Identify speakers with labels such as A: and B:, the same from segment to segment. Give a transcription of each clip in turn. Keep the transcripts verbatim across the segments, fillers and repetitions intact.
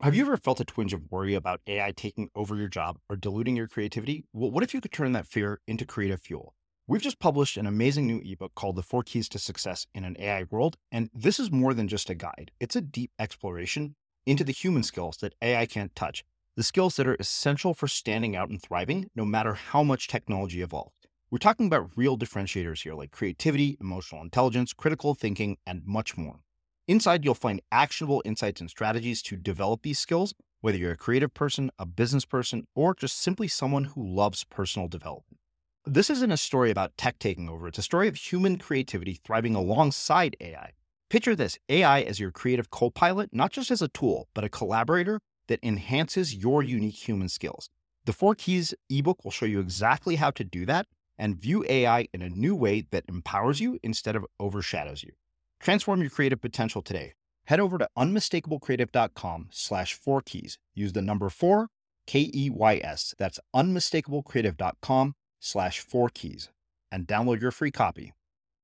A: Have you ever felt a twinge of worry about A I taking over your job or diluting your creativity? Well, what if you could turn that fear into creative fuel? We've just published an amazing new ebook called The Four Keys to Success in an A I World. And this is more than just a guide, it's a deep exploration into the human skills that A I can't touch, the skills that are essential for standing out and thriving, no matter how much technology evolves. We're talking about real differentiators here like creativity, emotional intelligence, critical thinking, and much more. Inside, you'll find actionable insights and strategies to develop these skills, whether you're a creative person, a business person, or just simply someone who loves personal development. This isn't a story about tech taking over. It's a story of human creativity thriving alongside A I. Picture this, A I as your creative co-pilot, not just as a tool, but a collaborator that enhances your unique human skills. The Four Keys ebook will show you exactly how to do that and view A I in a new way that empowers you instead of overshadows you. Transform your creative potential today. Head over to unmistakablecreative.com slash four keys. Use the number four, K E Y S. That's unmistakablecreative.com slash four keys and download your free copy.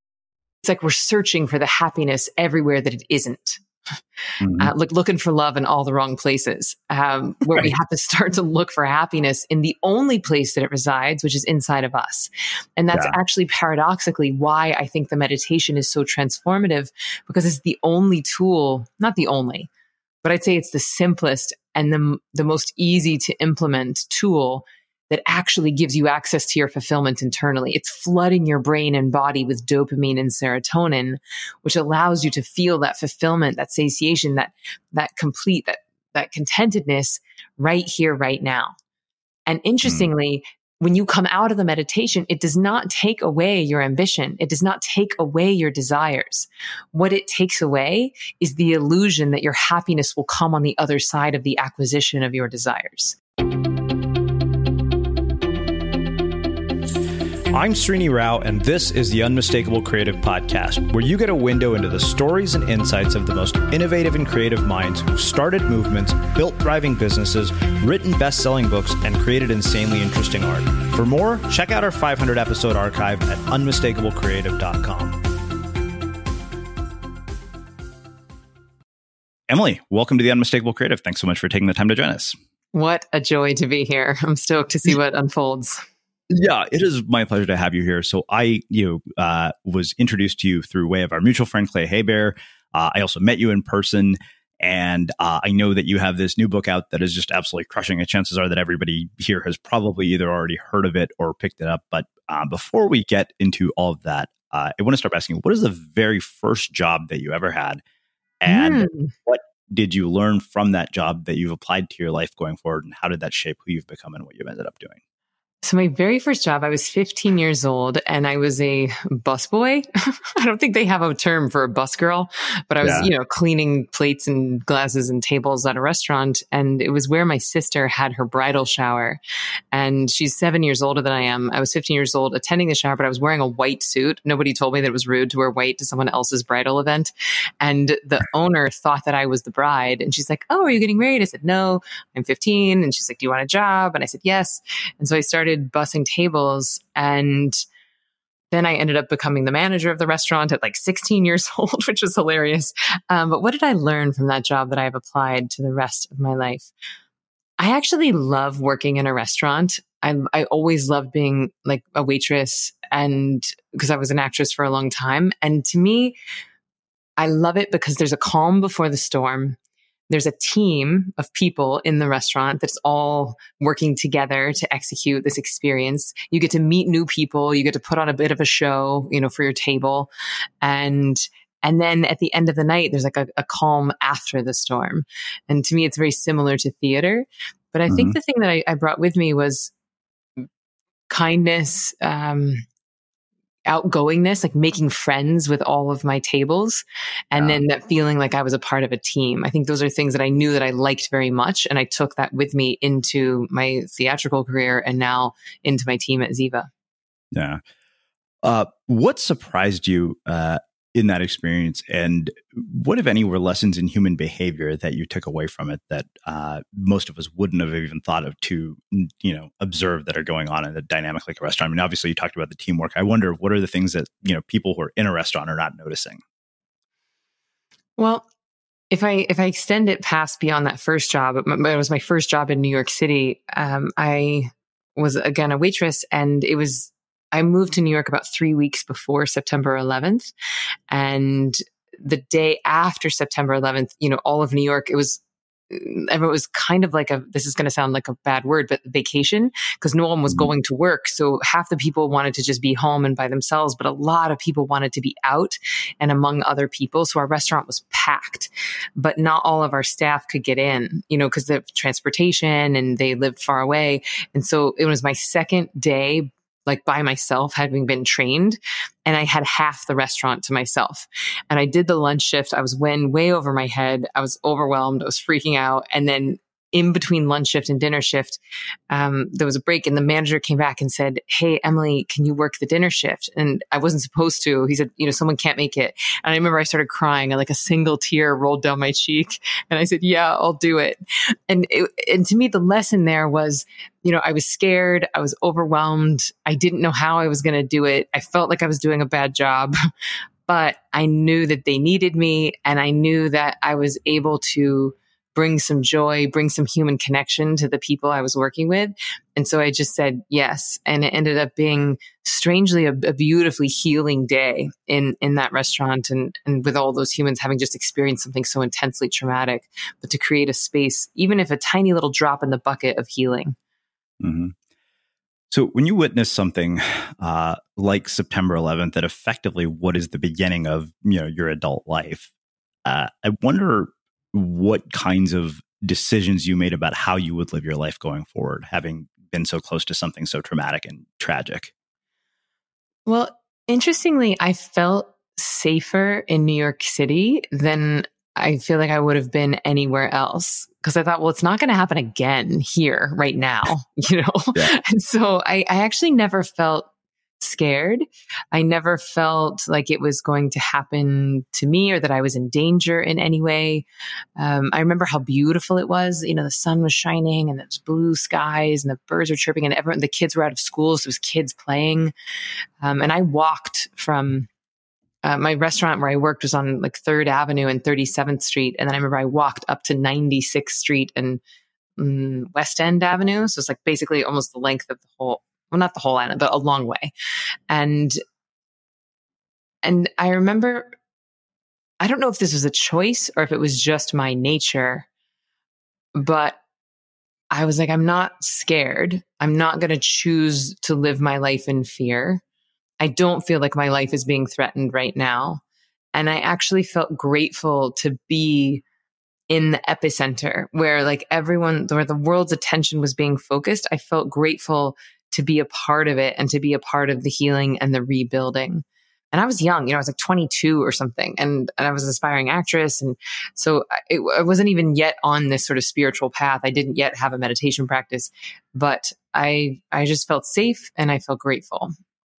B: It's like we're searching for the happiness everywhere that it isn't. Mm-hmm. Uh, look, looking for love in all the wrong places, um, where right. we have to start to look for happiness in the only place that it resides, which is inside of us. And that's yeah. actually paradoxically why I think the meditation is so transformative, because it's the only tool, not the only, but I'd say it's the simplest and the, the most easy to implement tool that actually gives you access to your fulfillment internally. It's flooding your brain and body with dopamine and serotonin, which allows you to feel that fulfillment, that satiation, that, that complete, that, that contentedness right here, right now. And interestingly, mm. when you come out of the meditation, it does not take away your ambition. It does not take away your desires. What it takes away is the illusion that your happiness will come on the other side of the acquisition of your desires.
A: I'm Srini Rao, and this is the Unmistakable Creative Podcast, where you get a window into the stories and insights of the most innovative and creative minds who've started movements, built thriving businesses, written best-selling books, and created insanely interesting art. For more, check out our five hundred episode archive at unmistakable creative dot com. Emily, welcome to the Unmistakable Creative. Thanks so much for taking the time to join us.
B: What a joy to be here. I'm stoked to see what unfolds.
A: Yeah, it is my pleasure to have you here. So I, you know, uh, was introduced to you through way of our mutual friend, Clay Haybear. Uh, I also met you in person, and uh, I know that you have this new book out that is just absolutely crushing it. Chances are that everybody here has probably either already heard of it or picked it up. But uh, before we get into all of that, uh, I want to start by asking, what is the very first job that you ever had? And mm. what did you learn from that job that you've applied to your life going forward? And how did that shape who you've become and what you've ended up doing?
B: So my very first job, I was fifteen years old and I was a busboy. I don't think they have a term for a bus girl, but I was, yeah. you know, cleaning plates and glasses and tables at a restaurant. And it was where my sister had her bridal shower. And she's seven years older than I am. I was fifteen years old attending the shower, but I was wearing a white suit. Nobody told me that it was rude to wear white to someone else's bridal event. And the owner thought that I was the bride. And she's like, "Oh, are you getting married?" I said, "No, I'm fifteen." And she's like, "Do you want a job?" And I said, "Yes." And so I started bussing tables, and then I ended up becoming the manager of the restaurant at like sixteen years old, which was hilarious. Um, but what did I learn from that job that I've applied to the rest of my life? I actually love working in a restaurant. I, I always loved being like a waitress, and because I was an actress for a long time. And to me, I love it because there's a calm before the storm. There's a team of people in the restaurant that's all working together to execute this experience. You get to meet new people. You get to put on a bit of a show, you know, for your table. And, and then at the end of the night, there's like a, a calm after the storm. And to me, it's very similar to theater. But I mm-hmm. think the thing that I, I brought with me was kindness, um, outgoingness, like making friends with all of my tables. And yeah. then that feeling like I was a part of a team. I think those are things that I knew that I liked very much. And I took that with me into my theatrical career and now into my team at Ziva.
A: Yeah. Uh, what surprised you uh, in that experience? And what, if any, were lessons in human behavior that you took away from it that uh, most of us wouldn't have even thought of to, you know, observe that are going on in a dynamic like a restaurant? I mean, obviously you talked about the teamwork. I wonder, what are the things that, you know, people who are in a restaurant are not noticing?
B: Well, If I if I extend it past beyond that first job, it was my first job in New York City. Um, I was again a waitress, and it was I moved to New York about three weeks before September eleventh, and the day after September eleventh, you know, all of New York, it was. Everyone was kind of like a, this is going to sound like a bad word, but vacation, because no one was mm-hmm. going to work. So half the people wanted to just be home and by themselves, but a lot of people wanted to be out and among other people. So our restaurant was packed, but not all of our staff could get in, you know, because of transportation and they lived far away. And so it was my second day like by myself, having been trained, and I had half the restaurant to myself. And I did the lunch shift. I was way, way over my head. I was overwhelmed. I was freaking out. And then in between lunch shift and dinner shift, um, there was a break, and the manager came back and said, "Hey, Emily, can you work the dinner shift?" And I wasn't supposed to. He said, "You know, someone can't make it." And I remember I started crying, and like a single tear rolled down my cheek. And I said, "Yeah, I'll do it." And it, and to me, the lesson there was, you know, I was scared. I was overwhelmed. I didn't know how I was going to do it. I felt like I was doing a bad job, but I knew that they needed me, and I knew that I was able to bring some joy, bring some human connection to the people I was working with. And so I just said yes. And it ended up being strangely a, a beautifully healing day in, in that restaurant, and, and with all those humans having just experienced something so intensely traumatic, but to create a space, even if a tiny little drop in the bucket of healing.
A: Mm-hmm. So when you witness something uh, like September eleventh, that effectively what is the beginning of, you know, your adult life, uh, I wonder what kinds of decisions you made about how you would live your life going forward, having been so close to something so traumatic and tragic.
B: Well, interestingly, I felt safer in New York City than I feel like I would have been anywhere else. Because I thought, well, it's not going to happen again here right now, you know? Yeah. And so I, I actually never felt scared. I never felt like it was going to happen to me or that I was in danger in any way. Um, I remember how beautiful it was. You know, the sun was shining and there was blue skies and the birds were chirping and everyone, the kids were out of school. So it was kids playing. Um, and I walked from uh, my restaurant where I worked was on like third Avenue and thirty-seventh Street. And then I remember I walked up to ninety-sixth Street and um, West End Avenue. So it's like basically almost the length of the whole, well, not the whole island, but a long way. And, and I remember, I don't know if this was a choice or if it was just my nature, but I was like, I'm not scared. I'm not going to choose to live my life in fear. I don't feel like my life is being threatened right now. And I actually felt grateful to be in the epicenter where like everyone, where the world's attention was being focused. I felt grateful to be a part of it and to be a part of the healing and the rebuilding. And I was young, you know, I was like twenty-two or something, and, and I was an aspiring actress. And so it, I wasn't even yet on this sort of spiritual path. I didn't yet have a meditation practice, but I, I just felt safe and I felt grateful.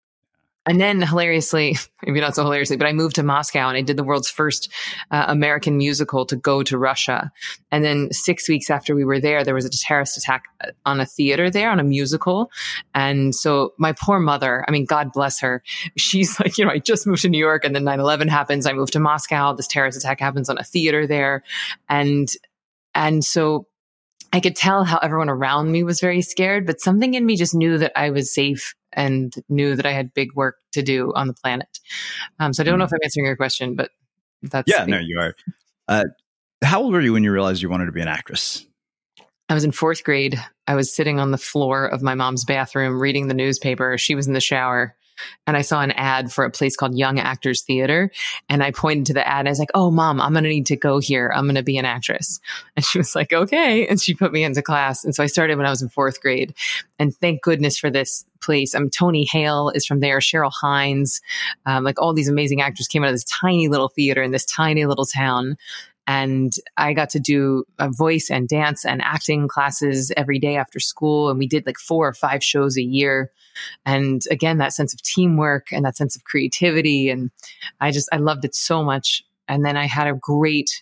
B: And then hilariously, maybe not so hilariously, but I moved to Moscow and I did the world's first uh, American musical to go to Russia. And then six weeks after we were there, there was a terrorist attack on a theater there, on a musical. And so my poor mother, I mean, God bless her. She's like, you know, I just moved to New York and then nine eleven happens. I moved to Moscow. This terrorist attack happens on a theater there. And, and so I could tell how everyone around me was very scared, but something in me just knew that I was safe and knew that I had big work to do on the planet. Um, so I don't mm. know if I'm answering your question, but that's...
A: Yeah, the, no, you are. Uh, how old were you when you realized you wanted to be an actress?
B: I was in fourth grade. I was sitting on the floor of my mom's bathroom reading the newspaper. She was in the shower. And I saw an ad for a place called Young Actors Theater. And I pointed to the ad. And I was like, oh, Mom, I'm going to need to go here. I'm going to be an actress. And she was like, okay. And she put me into class. And so I started when I was in fourth grade. And thank goodness for this place. Um, Tony Hale is from there. Cheryl Hines, um, like all these amazing actors came out of this tiny little theater in this tiny little town. And I got to do a voice and dance and acting classes every day after school. And we did like four or five shows a year. And again, that sense of teamwork and that sense of creativity. And I just, I loved it so much. And then I had a great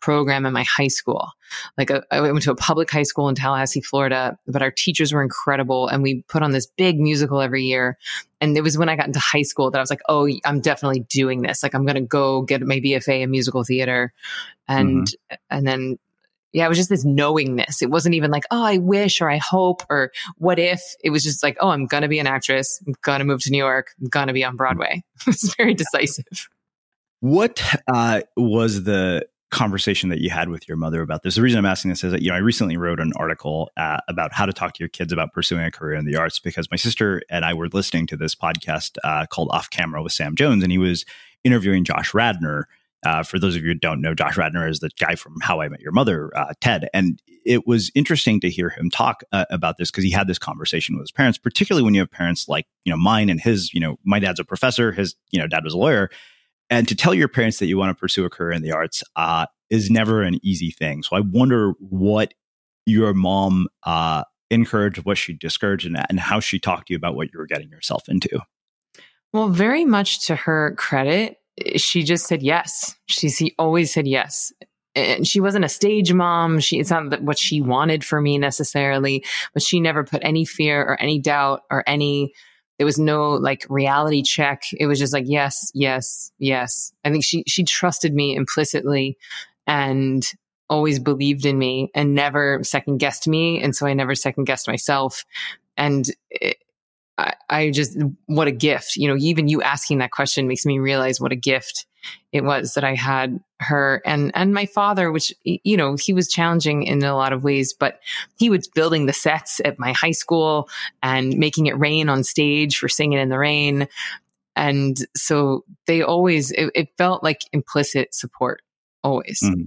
B: program in my high school. Like a, I went to a public high school in Tallahassee, Florida, but our teachers were incredible. And we put on this big musical every year. And it was when I got into high school that I was like, oh, I'm definitely doing this. Like, I'm going to go get my B F A in musical theater. And, mm-hmm. and then, yeah, it was just this knowingness. It wasn't even like, oh, I wish, or I hope, or what if. It was just like, oh, I'm going to be an actress. I'm going to move to New York. I'm going to be on Broadway. It was very decisive.
A: What uh, was the conversation that you had with your mother about this? The reason I'm asking this is that, you know, I recently wrote an article uh, about how to talk to your kids about pursuing a career in the arts, because my sister and I were listening to this podcast uh, called Off Camera with Sam Jones, and he was interviewing Josh Radnor. Uh, for those of you who don't know, Josh Radnor is the guy from How I Met Your Mother, uh, Ted. And it was interesting to hear him talk uh, about this, because he had this conversation with his parents, particularly when you have parents like, you know, mine and his. You know, my dad's a professor, his, you know, dad was a lawyer. And to tell your parents that you want to pursue a career in the arts uh, is never an easy thing. So I wonder what your mom uh, encouraged, what she discouraged, and, and how she talked to you about what you were getting yourself into.
B: Well, very much to her credit, she just said yes. She, she always said yes. And she wasn't a stage mom. She, it's not what she wanted for me necessarily, but she never put any fear or any doubt or any, there was no like reality check. It was just like, yes, yes, yes. I think she, she trusted me implicitly and always believed in me and never second guessed me. And so I never second guessed myself. And it, I, I just, what a gift, you know, even you asking that question makes me realize what a gift it was that I had her and, and my father, which, you know, he was challenging in a lot of ways, but he was building the sets at my high school and making it rain on stage for Singing in the Rain. And so they always, it, it felt like implicit support, always.
A: Mm-hmm.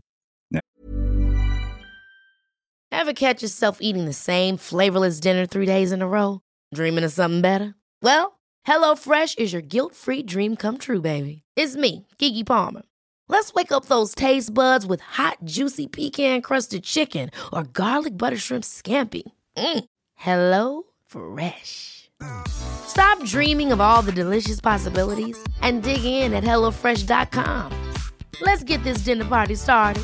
A: Yeah.
C: Ever catch yourself eating the same flavorless dinner three days in a row? Dreaming of something better? Well, HelloFresh is your guilt-free dream come true, baby. It's me, Keke Palmer. Let's wake up those taste buds with hot, juicy pecan-crusted chicken or garlic butter shrimp scampi. Mm. Hello Fresh. Stop dreaming of all the delicious possibilities and dig in at hello fresh dot com. Let's get this dinner party started.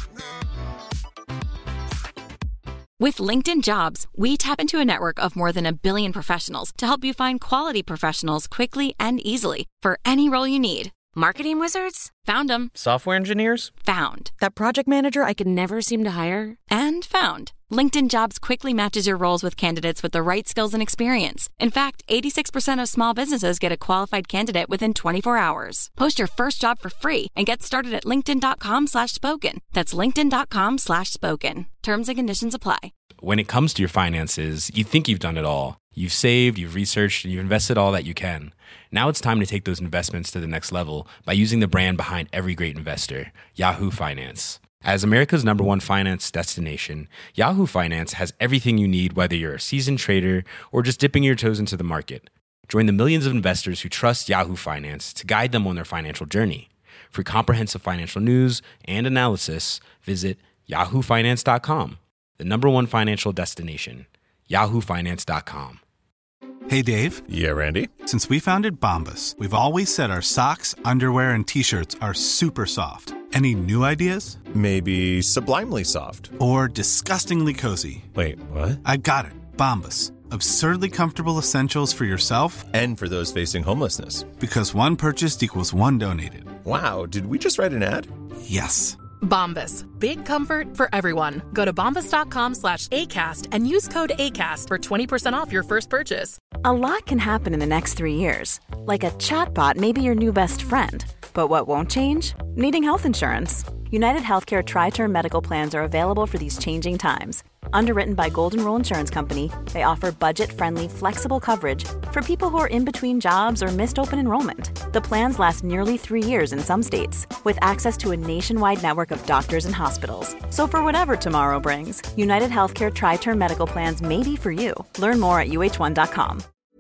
D: With LinkedIn Jobs, we tap into a network of more than a billion professionals to help you find quality professionals quickly and easily for any role you need. Marketing wizards? Found them.
E: Software engineers?
D: Found.
F: That project manager I could never seem to hire?
D: And found. LinkedIn Jobs quickly matches your roles with candidates with the right skills and experience. In fact, eighty-six percent of small businesses get a qualified candidate within twenty-four hours. Post your first job for free and get started at linkedin.com slash spoken. That's linkedin.com slash spoken. Terms and conditions apply.
E: When it comes to your finances, you think you've done it all. You've saved, you've researched, and you've invested all that you can. Now it's time to take those investments to the next level by using the brand behind every great investor, Yahoo Finance. As America's number one finance destination, Yahoo Finance has everything you need, whether you're a seasoned trader or just dipping your toes into the market. Join the millions of investors who trust Yahoo Finance to guide them on their financial journey. For comprehensive financial news and analysis, visit yahoo finance dot com, the number one financial destination, yahoo finance dot com.
G: Hey, Dave.
H: Yeah, Randy.
G: Since we founded Bombas, we've always said our socks, underwear, and T-shirts are super soft. Any new ideas?
H: Maybe sublimely soft.
G: Or disgustingly cozy.
H: Wait, what?
G: I got it. Bombas. Absurdly comfortable essentials for yourself
H: and for those facing homelessness.
G: Because one purchased equals one donated.
H: Wow, did we just write an ad?
G: Yes.
I: Bombas. Big comfort for everyone. Go to bombas.com slash ACAST and use code ACAST for twenty percent off your first purchase.
F: A lot can happen in the next three years. Like a chatbot may be your new best friend. But what won't change? Needing health insurance. United Healthcare Tri-Term Medical Plans are available for these changing times. Underwritten by Golden Rule Insurance Company, they offer budget-friendly, flexible coverage for people who are in between jobs or missed open enrollment. The plans last nearly three years in some states, with access to a nationwide network of doctors and hospitals. So for whatever tomorrow brings, United Healthcare Tri-Term Medical Plans may be for you. Learn more at U H one dot com.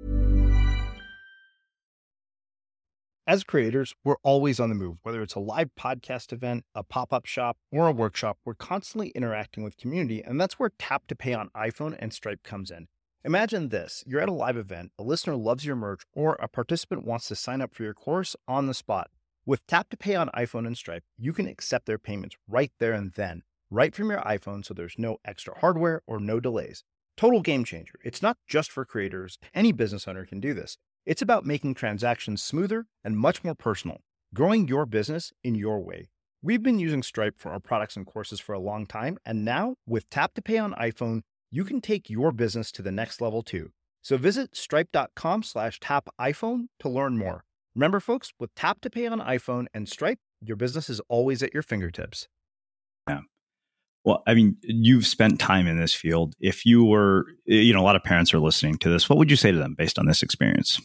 A: As creators, we're always on the move. Whether it's a live podcast event, a pop-up shop, or a workshop, we're constantly interacting with community, and that's where Tap to Pay on iPhone and Stripe comes in. Imagine this. You're at a live event, a listener loves your merch, or a participant wants to sign up for your course on the spot. With Tap to Pay on iPhone and Stripe, you can accept their payments right there and then, right from your iPhone, so there's no extra hardware or no delays. Total game changer. It's not just for creators. Any business owner can do this. It's about making transactions smoother and much more personal, growing your business in your way. We've been using Stripe for our products and courses for a long time, and now with Tap to Pay on iPhone, you can take your business to the next level too. So visit stripe.com slash tap iPhone to learn more. Remember, folks, with Tap to Pay on iPhone and Stripe, your business is always at your fingertips.
J: Yeah. Well, I mean, you've spent time in this field. If you were, you know, a lot of parents are listening to this, what would you say to them based on this experience?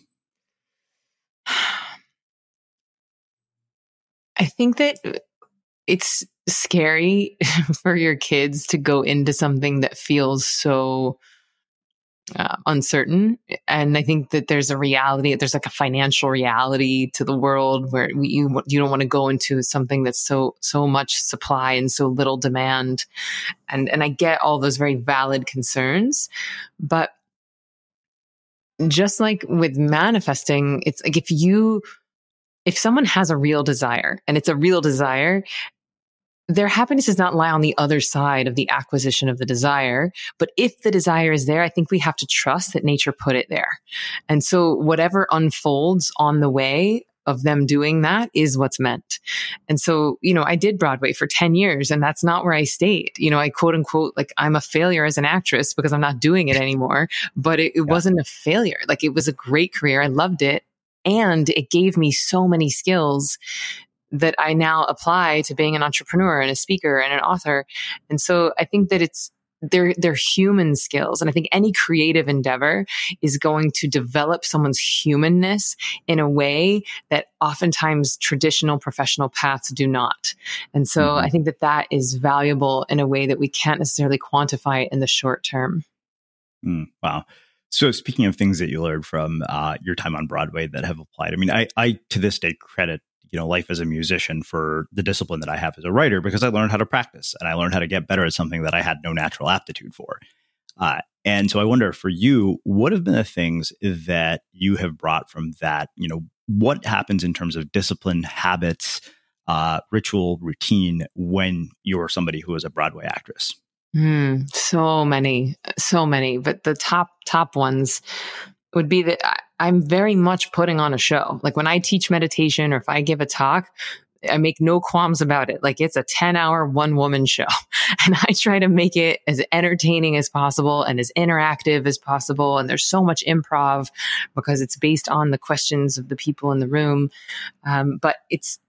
B: I think that it's scary for your kids to go into something that feels so uh, uncertain. And I think that there's a reality, there's like a financial reality to the world where we, you, you don't want to go into something that's so, so much supply and so little demand. And, and I get all those very valid concerns, but just like with manifesting, it's like if you, if someone has a real desire and it's a real desire, their happiness does not lie on the other side of the acquisition of the desire. But if the desire is there, I think we have to trust that nature put it there. And so whatever unfolds on the way of them doing that is what's meant. And so, you know, I did Broadway for ten years and that's not where I stayed. You know, I quote unquote, like I'm a failure as an actress because I'm not doing it anymore, but it, it yeah. wasn't a failure. Like it was a great career. I loved it. And it gave me so many skills that I now apply to being an entrepreneur and a speaker and an author. And so I think that it's, they're, they're human skills. And I think any creative endeavor is going to develop someone's humanness in a way that oftentimes traditional professional paths do not. And so mm-hmm. I think that that is valuable in a way that we can't necessarily quantify it in the short term.
J: Mm, wow. So speaking of things that you learned from uh, your time on Broadway that have applied, I mean, I, I to this day credit, you know, life as a musician for the discipline that I have as a writer, because I learned how to practice and I learned how to get better at something that I had no natural aptitude for. Uh, and so I wonder for you, what have been the things that you have brought from that? You know, what happens in terms of discipline, habits, uh, ritual, routine when you're somebody who is a Broadway actress?
B: Mm, so many, so many, but the top, top ones would be that I, I'm very much putting on a show. Like when I teach meditation or if I give a talk, I make no qualms about it. Like it's a ten hour one woman show and I try to make it as entertaining as possible and as interactive as possible. And there's so much improv because it's based on the questions of the people in the room. Um, but it's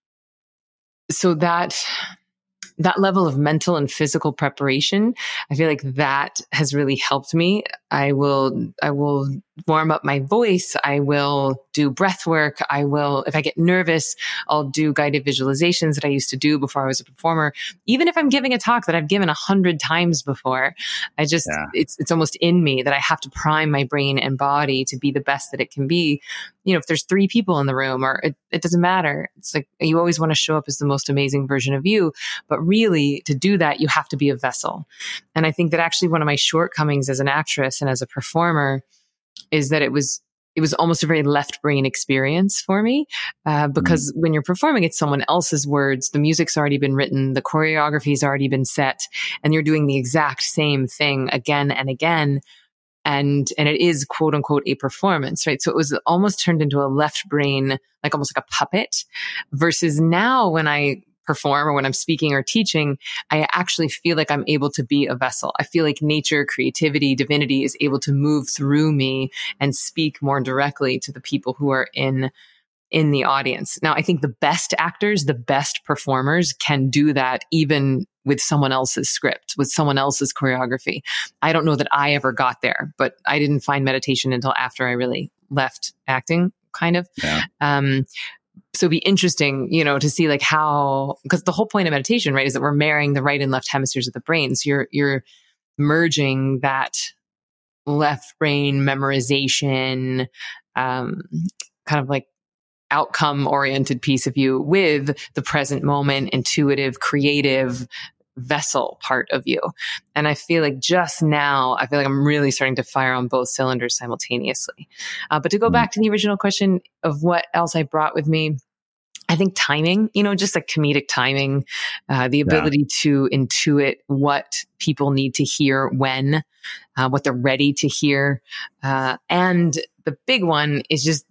B: so that that level of mental and physical preparation, I feel like that has really helped me. I will, I will warm up my voice. I will do breath work. I will, if I get nervous, I'll do guided visualizations that I used to do before I was a performer. Even if I'm giving a talk that I've given a hundred times before, I just, yeah. it's, it's almost in me that I have to prime my brain and body to be the best that it can be. You know, if there's three people in the room or it, it doesn't matter. It's like, you always want to show up as the most amazing version of you, but really to do that, you have to be a vessel. And I think that actually one of my shortcomings as an actress and as a performer is that it was it was almost a very left brain experience for me uh, because mm-hmm. when you're performing, it's someone else's words. The music's already been written. The choreography's already been set and you're doing the exact same thing again and again. And, and it is quote unquote a performance, right? So it was almost turned into a left brain, like almost like a puppet versus now when I perform or when I'm speaking or teaching, I actually feel like I'm able to be a vessel. I feel like nature, creativity, divinity is able to move through me and speak more directly to the people who are in, in the audience. Now, I think the best actors, the best performers can do that even with someone else's script, with someone else's choreography. I don't know that I ever got there, but I didn't find meditation until after I really left acting, kind of. Yeah. Um, So it'd be interesting, you know, to see like how, because the whole point of meditation, right, is that we're marrying the right and left hemispheres of the brain. So you're, you're merging that left brain memorization, um, kind of like outcome oriented piece of you with the present moment, intuitive, creative vessel part of you. And I feel like just now, I feel like I'm really starting to fire on both cylinders simultaneously. Uh, but to go back to the original question of what else I brought with me, I think timing, you know, just like comedic timing, uh, the ability yeah. to intuit what people need to hear when, uh, what they're ready to hear. Uh, and the big one is just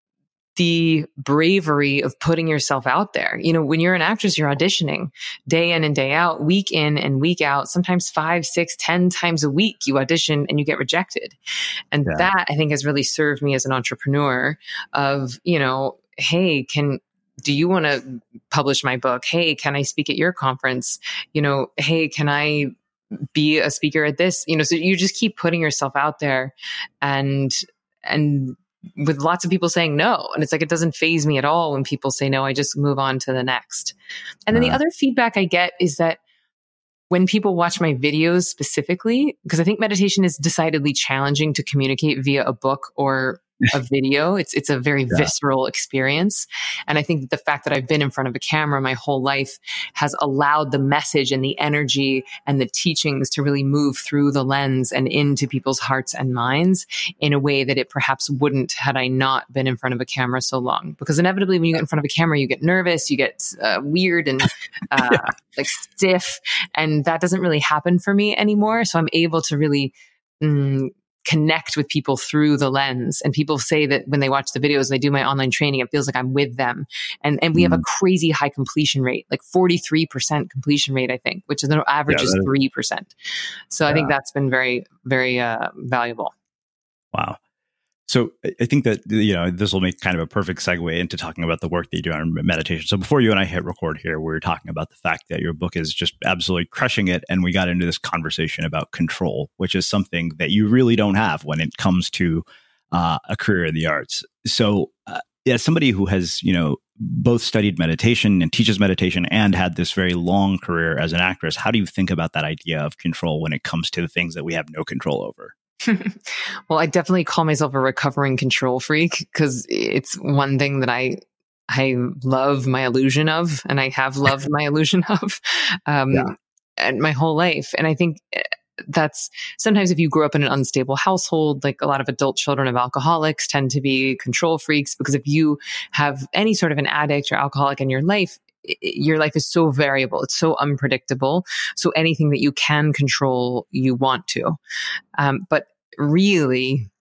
B: the bravery of putting yourself out there. You know, when you're an actress, you're auditioning day in and day out, week in and week out, sometimes five, six, ten times a week you audition and you get rejected. And yeah. that I think has really served me as an entrepreneur of, you know, hey, can, do you want to publish my book? Hey, can I speak at your conference? You know, hey, can I be a speaker at this? You know, so you just keep putting yourself out there and, and with lots of people saying no. And it's like, it doesn't faze me at all when people say no. I just move on to the next. And then uh, the other feedback I get is that when people watch my videos specifically, because I think meditation is decidedly challenging to communicate via a book or a video. It's it's a very yeah. visceral experience. And I think that the fact that I've been in front of a camera my whole life has allowed the message and the energy and the teachings to really move through the lens and into people's hearts and minds in a way that it perhaps wouldn't had I not been in front of a camera so long. Because inevitably when you get in front of a camera, you get nervous, you get uh, weird and uh, yeah. like stiff. And that doesn't really happen for me anymore. So I'm able to really mm, connect with people through the lens. And people say that when they watch the videos and I do my online training, it feels like I'm with them. And and we mm. have a crazy high completion rate, like forty-three percent completion rate, I think, which is the average yeah, is three percent. So yeah. I think that's been very, very uh, valuable.
J: Wow. So I think that, you know, this will make kind of a perfect segue into talking about the work that you do on meditation. So before you and I hit record here, we were talking about the fact that your book is just absolutely crushing it. And we got into this conversation about control, which is something that you really don't have when it comes to uh, a career in the arts. So uh, as somebody who has, you know, both studied meditation and teaches meditation and had this very long career as an actress, how do you think about that idea of control when it comes to the things that we have no control over?
B: Well, I definitely call myself a recovering control freak because it's one thing that I I love my illusion of, and I have loved my illusion of um, yeah. and my whole life. And I think that's sometimes if you grow up in an unstable household, like a lot of adult children of alcoholics tend to be control freaks, because if you have any sort of an addict or alcoholic in your life, your life is so variable. It's so unpredictable. So anything that you can control, you want to. Um, but really,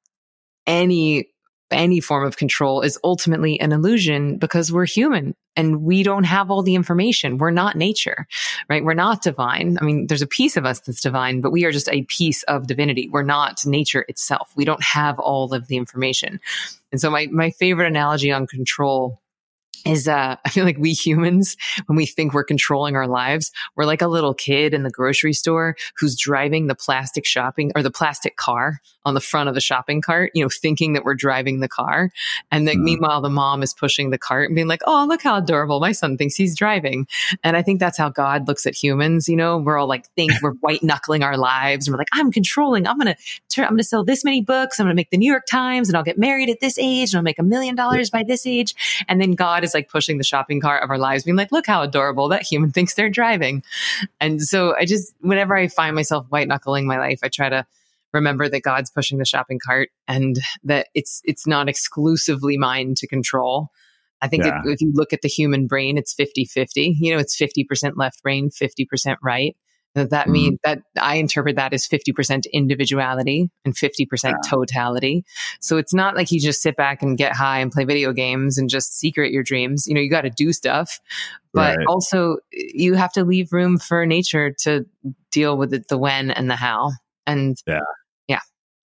B: any any form of control is ultimately an illusion because we're human and we don't have all the information. We're not nature, right? We're not divine. I mean, there's a piece of us that's divine, but we are just a piece of divinity. We're not nature itself. We don't have all of the information. And so my my favorite analogy on control is uh, I feel like we humans, when we think we're controlling our lives, we're like a little kid in the grocery store who's driving the plastic shopping or the plastic car on the front of the shopping cart, you know, thinking that we're driving the car. And then mm. meanwhile, the mom is pushing the cart and being like, oh, look how adorable. My son thinks he's driving. And I think that's how God looks at humans. You know, we're all like, think we're white knuckling our lives. And we're like, I'm controlling. I'm going to turn, I'm going to sell this many books. I'm going to make the New York Times and I'll get married at this age and I'll make a million dollars by this age. And then God is like pushing the shopping cart of our lives, being like, look how adorable that human thinks they're driving. And so I just, whenever I find myself white knuckling my life, I try to remember that God's pushing the shopping cart and that it's, it's not exclusively mine to control. I think yeah. that if you look at the human brain, it's fifty fifty, you know, it's fifty percent left brain, fifty percent right. That, that mm. means that I interpret that as fifty percent individuality and fifty percent yeah. totality. So it's not like you just sit back and get high and play video games and just secret your dreams. You know, you got to do stuff, but right. also you have to leave room for nature to deal with it, the when and the how. And
J: yeah.
B: yeah.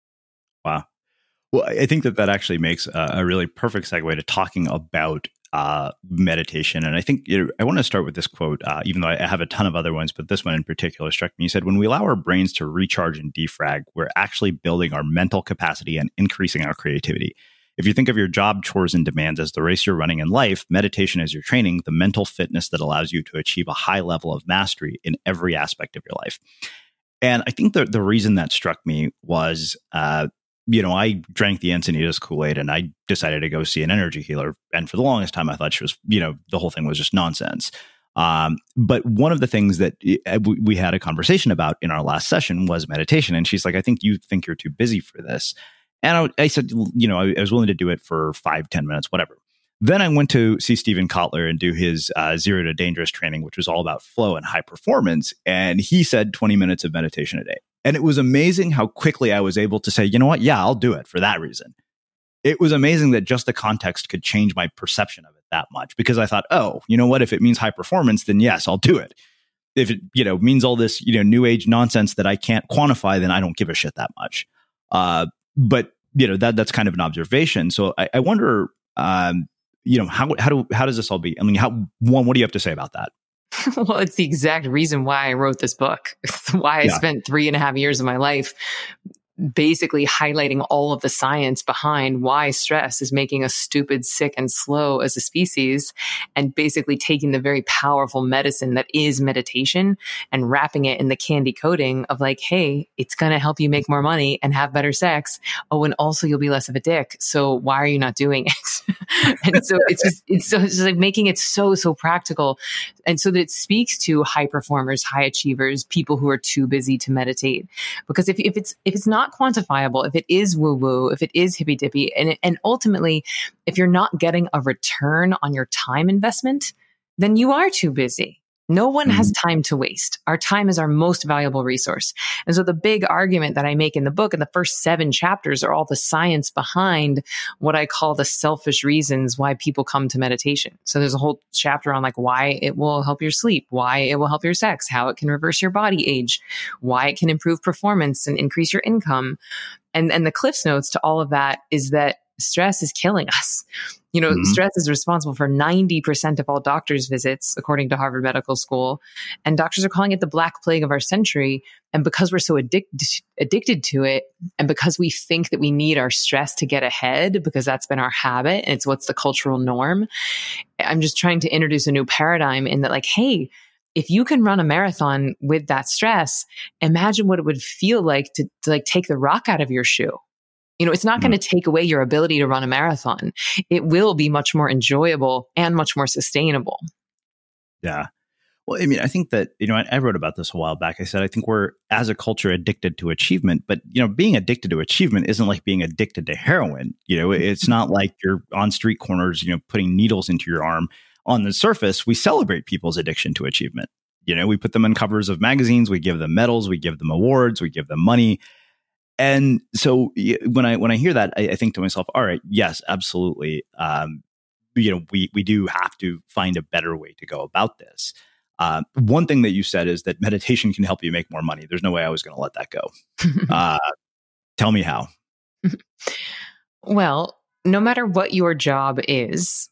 J: Wow. Well, I think that that actually makes a, a really perfect segue to talking about uh, meditation. And I think you know, I want to start with this quote, uh, even though I have a ton of other ones, but this one in particular struck me. He said, when we allow our brains to recharge and defrag, we're actually building our mental capacity and increasing our creativity. If you think of your job, chores, and demands as the race you're running in life, meditation is your training, the mental fitness that allows you to achieve a high level of mastery in every aspect of your life. And I think the, the reason that struck me was, uh, you know, I drank the Encinitas Kool-Aid and I decided to go see an energy healer. And for the longest time, I thought she was, you know, the whole thing was just nonsense. Um, but one of the things that we had a conversation about in our last session was meditation. And she's like, I think you think you're too busy for this. And I, I said, you know, I, I was willing to do it for five, ten minutes, whatever. Then I went to see Steven Kotler and do his uh, zero to dangerous training, which was all about flow and high performance. And he said twenty minutes of meditation a day. And it was amazing how quickly I was able to say, you know what? Yeah, I'll do it for that reason. It was amazing that just the context could change my perception of it that much, because I thought, oh, you know what? If it means high performance, then yes, I'll do it. If it, you know, means all this, you know, new age nonsense that I can't quantify, then I don't give a shit that much. Uh, but, you know, that that's kind of an observation. So I, I wonder, um, you know, how, how do, how does this all be? I mean, how, one, what do you have to say about that?
B: Well, it's the exact reason why I wrote this book. It's why I yeah. spent three and a half years of my life basically highlighting all of the science behind why stress is making us stupid, sick, and slow as a species, and basically taking the very powerful medicine that is meditation and wrapping it in the candy coating of like, hey, it's going to help you make more money and have better sex. Oh, and also you'll be less of a dick. So why are you not doing it? And so it's just, it's, so, it's just like making it so, so practical. And so that it speaks to high performers, high achievers, people who are too busy to meditate. Because if, if it's, if it's not quantifiable, if it is woo-woo, if it is hippy-dippy, and, and ultimately, if you're not getting a return on your time investment, then you are too busy. No one mm-hmm. has time to waste. Our time is our most valuable resource. And so the big argument that I make in the book, and the first seven chapters are all the science behind what I call the selfish reasons why people come to meditation. So there's a whole chapter on like why it will help your sleep, why it will help your sex, how it can reverse your body age, why it can improve performance and increase your income. And, and the Cliff's Notes to all of that is that stress is killing us. You know, mm-hmm. stress is responsible for ninety percent of all doctors' visits, according to Harvard Medical School. And doctors are calling it the black plague of our century. And because we're so addicted addicted to it, and because we think that we need our stress to get ahead, because that's been our habit, and it's what's the cultural norm, I'm just trying to introduce a new paradigm in that, like, hey, if you can run a marathon with that stress, imagine what it would feel like to, to like take the rock out of your shoe. You know, it's not going to take away your ability to run a marathon. It will be much more enjoyable and much more sustainable.
J: Yeah. Well, I mean, I think that, you know, I, I wrote about this a while back. I said, I think we're, as a culture, addicted to achievement. But, you know, being addicted to achievement isn't like being addicted to heroin. You know, it's not like you're on street corners, you know, putting needles into your arm. On the surface, we celebrate people's addiction to achievement. You know, we put them on covers of magazines, we give them medals, we give them awards, we give them money. And so when I when I hear that, I, I think to myself, all right, yes, absolutely. Um, you know, we we do have to find a better way to go about this. Uh, one thing that you said is that meditation can help you make more money. There's no way I was going to let that go. Uh, tell me how.
B: Well, no matter what your job is,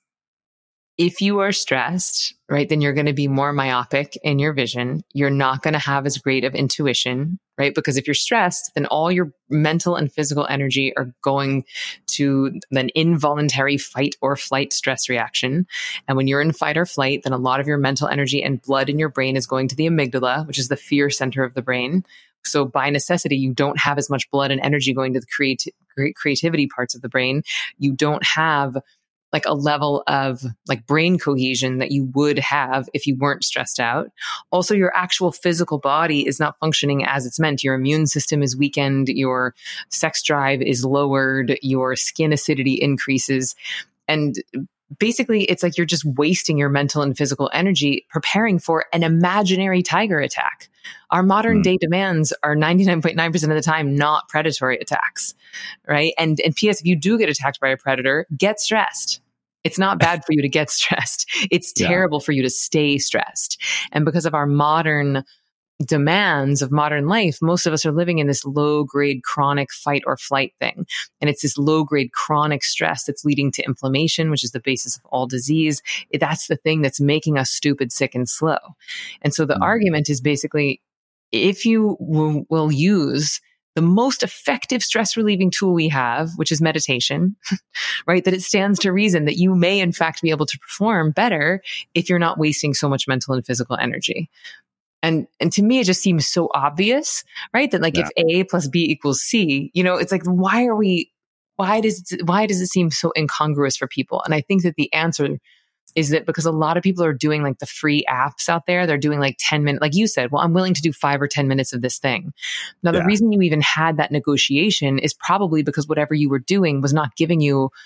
B: if you are stressed, right, then you're going to be more myopic in your vision. You're not going to have as great of intuition, right? Because if you're stressed, then all your mental and physical energy are going to an involuntary fight or flight stress reaction. And when you're in fight or flight, then a lot of your mental energy and blood in your brain is going to the amygdala, which is the fear center of the brain. So by necessity, you don't have as much blood and energy going to the creati- creativity parts of the brain. You don't have like a level of like brain cohesion that you would have if you weren't stressed out. Also, your actual physical body is not functioning as it's meant. Your immune system is weakened. Your sex drive is lowered. Your skin acidity increases. And basically, it's like you're just wasting your mental and physical energy preparing for an imaginary tiger attack. Our modern mm. day demands are ninety-nine point nine percent of the time not predatory attacks, right? And, and P S, if you do get attacked by a predator, get stressed. It's not bad for you to get stressed. It's yeah. terrible for you to stay stressed. And because of our modern demands of modern life, most of us are living in this low grade chronic fight or flight thing. And it's this low grade chronic stress that's leading to inflammation, which is the basis of all disease. That's the thing that's making us stupid, sick, and slow. And so the mm-hmm. argument is basically, if you w- will use the most effective stress relieving tool we have, which is meditation, right? That it stands to reason that you may in fact be able to perform better if you're not wasting so much mental and physical energy. And and to me, it just seems so obvious, right? That like yeah. if A plus B equals C, you know, it's like, why are we, why does it, why does it seem so incongruous for people? And I think that the answer is that because a lot of people are doing like the free apps out there, they're doing like ten minutes, like you said, well, I'm willing to do five or ten minutes of this thing. Now, the yeah. reason you even had that negotiation is probably because whatever you were doing was not giving you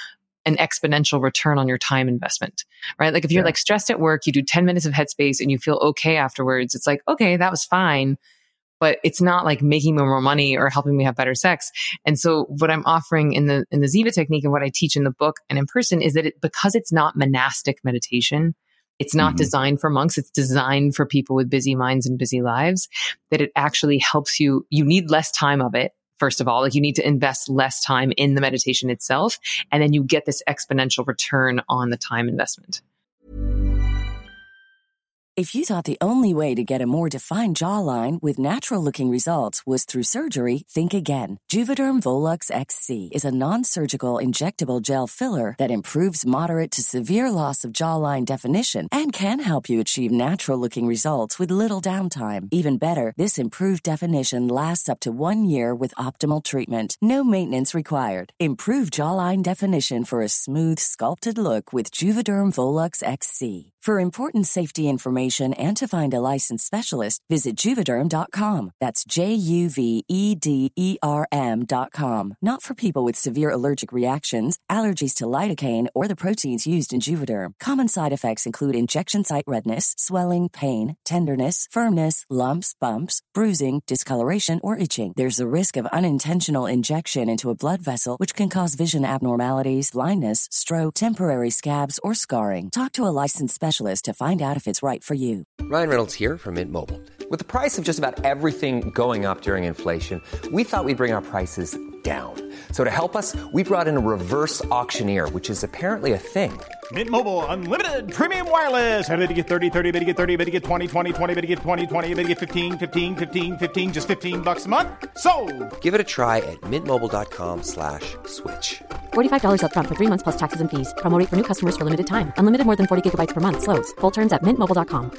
B: an exponential return on your time investment, right? Like if you're yeah. like stressed at work, you do ten minutes of Headspace and you feel okay afterwards. It's like, okay, that was fine, but it's not like making me more money or helping me have better sex. And so what I'm offering in the, in the Ziva technique and what I teach in the book and in person is that it, because it's not monastic meditation, it's not mm-hmm. designed for monks. It's designed for people with busy minds and busy lives, that it actually helps you. You need less time of it. First of all, like you need to invest less time in the meditation itself, and then you get this exponential return on the time investment.
K: If you thought the only way to get a more defined jawline with natural-looking results was through surgery, think again. Juvederm Volux X C is a non-surgical injectable gel filler that improves moderate to severe loss of jawline definition and can help you achieve natural-looking results with little downtime. Even better, this improved definition lasts up to one year with optimal treatment. No maintenance required. Improve jawline definition for a smooth, sculpted look with Juvederm Volux X C. For important safety information and to find a licensed specialist, visit Juvederm dot com. That's J U V E D E R M dot com. Not for people with severe allergic reactions, allergies to lidocaine, or the proteins used in Juvederm. Common side effects include injection site redness, swelling, pain, tenderness, firmness, lumps, bumps, bruising, discoloration, or itching. There's a risk of unintentional injection into a blood vessel, which can cause vision abnormalities, blindness, stroke, temporary scabs, or scarring. Talk to a licensed specialist to find out if it's right for you.
L: Ryan Reynolds here from Mint Mobile. With the price of just about everything going up during inflation, we thought we'd bring our prices down. So to help us, we brought in a reverse auctioneer, which is apparently a thing.
A: Mint Mobile Unlimited Premium Wireless. How to get thirty, thirty, how to get thirty, how to get twenty, twenty, twenty, how to get twenty, twenty, how to get fifteen, fifteen, fifteen, fifteen, just fifteen bucks a month? Sold!
L: Give it a try at mintmobile.com slash switch.
M: forty-five dollars up front for three months plus taxes and fees. Promo rate for new customers for limited time. Unlimited more than forty gigabytes per month. Slows full terms at mint mobile dot com.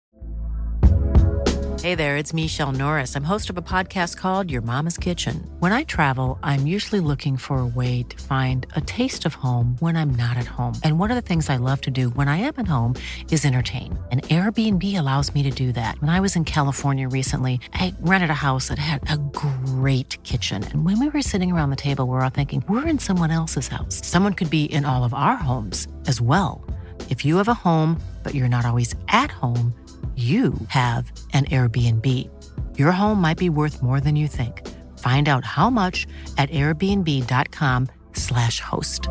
N: Hey there, it's Michelle Norris. I'm host of a podcast called Your Mama's Kitchen. When I travel, I'm usually looking for a way to find a taste of home when I'm not at home. And one of the things I love to do when I am at home is entertain. And Airbnb allows me to do that. When I was in California recently, I rented a house that had a great kitchen. And when we were sitting around the table, we were all thinking, we're in someone else's house. Someone could be in all of our homes as well. If you have a home, but you're not always at home, you have an Airbnb. Your home might be worth more than you think. Find out how much at airbnb.com slash host.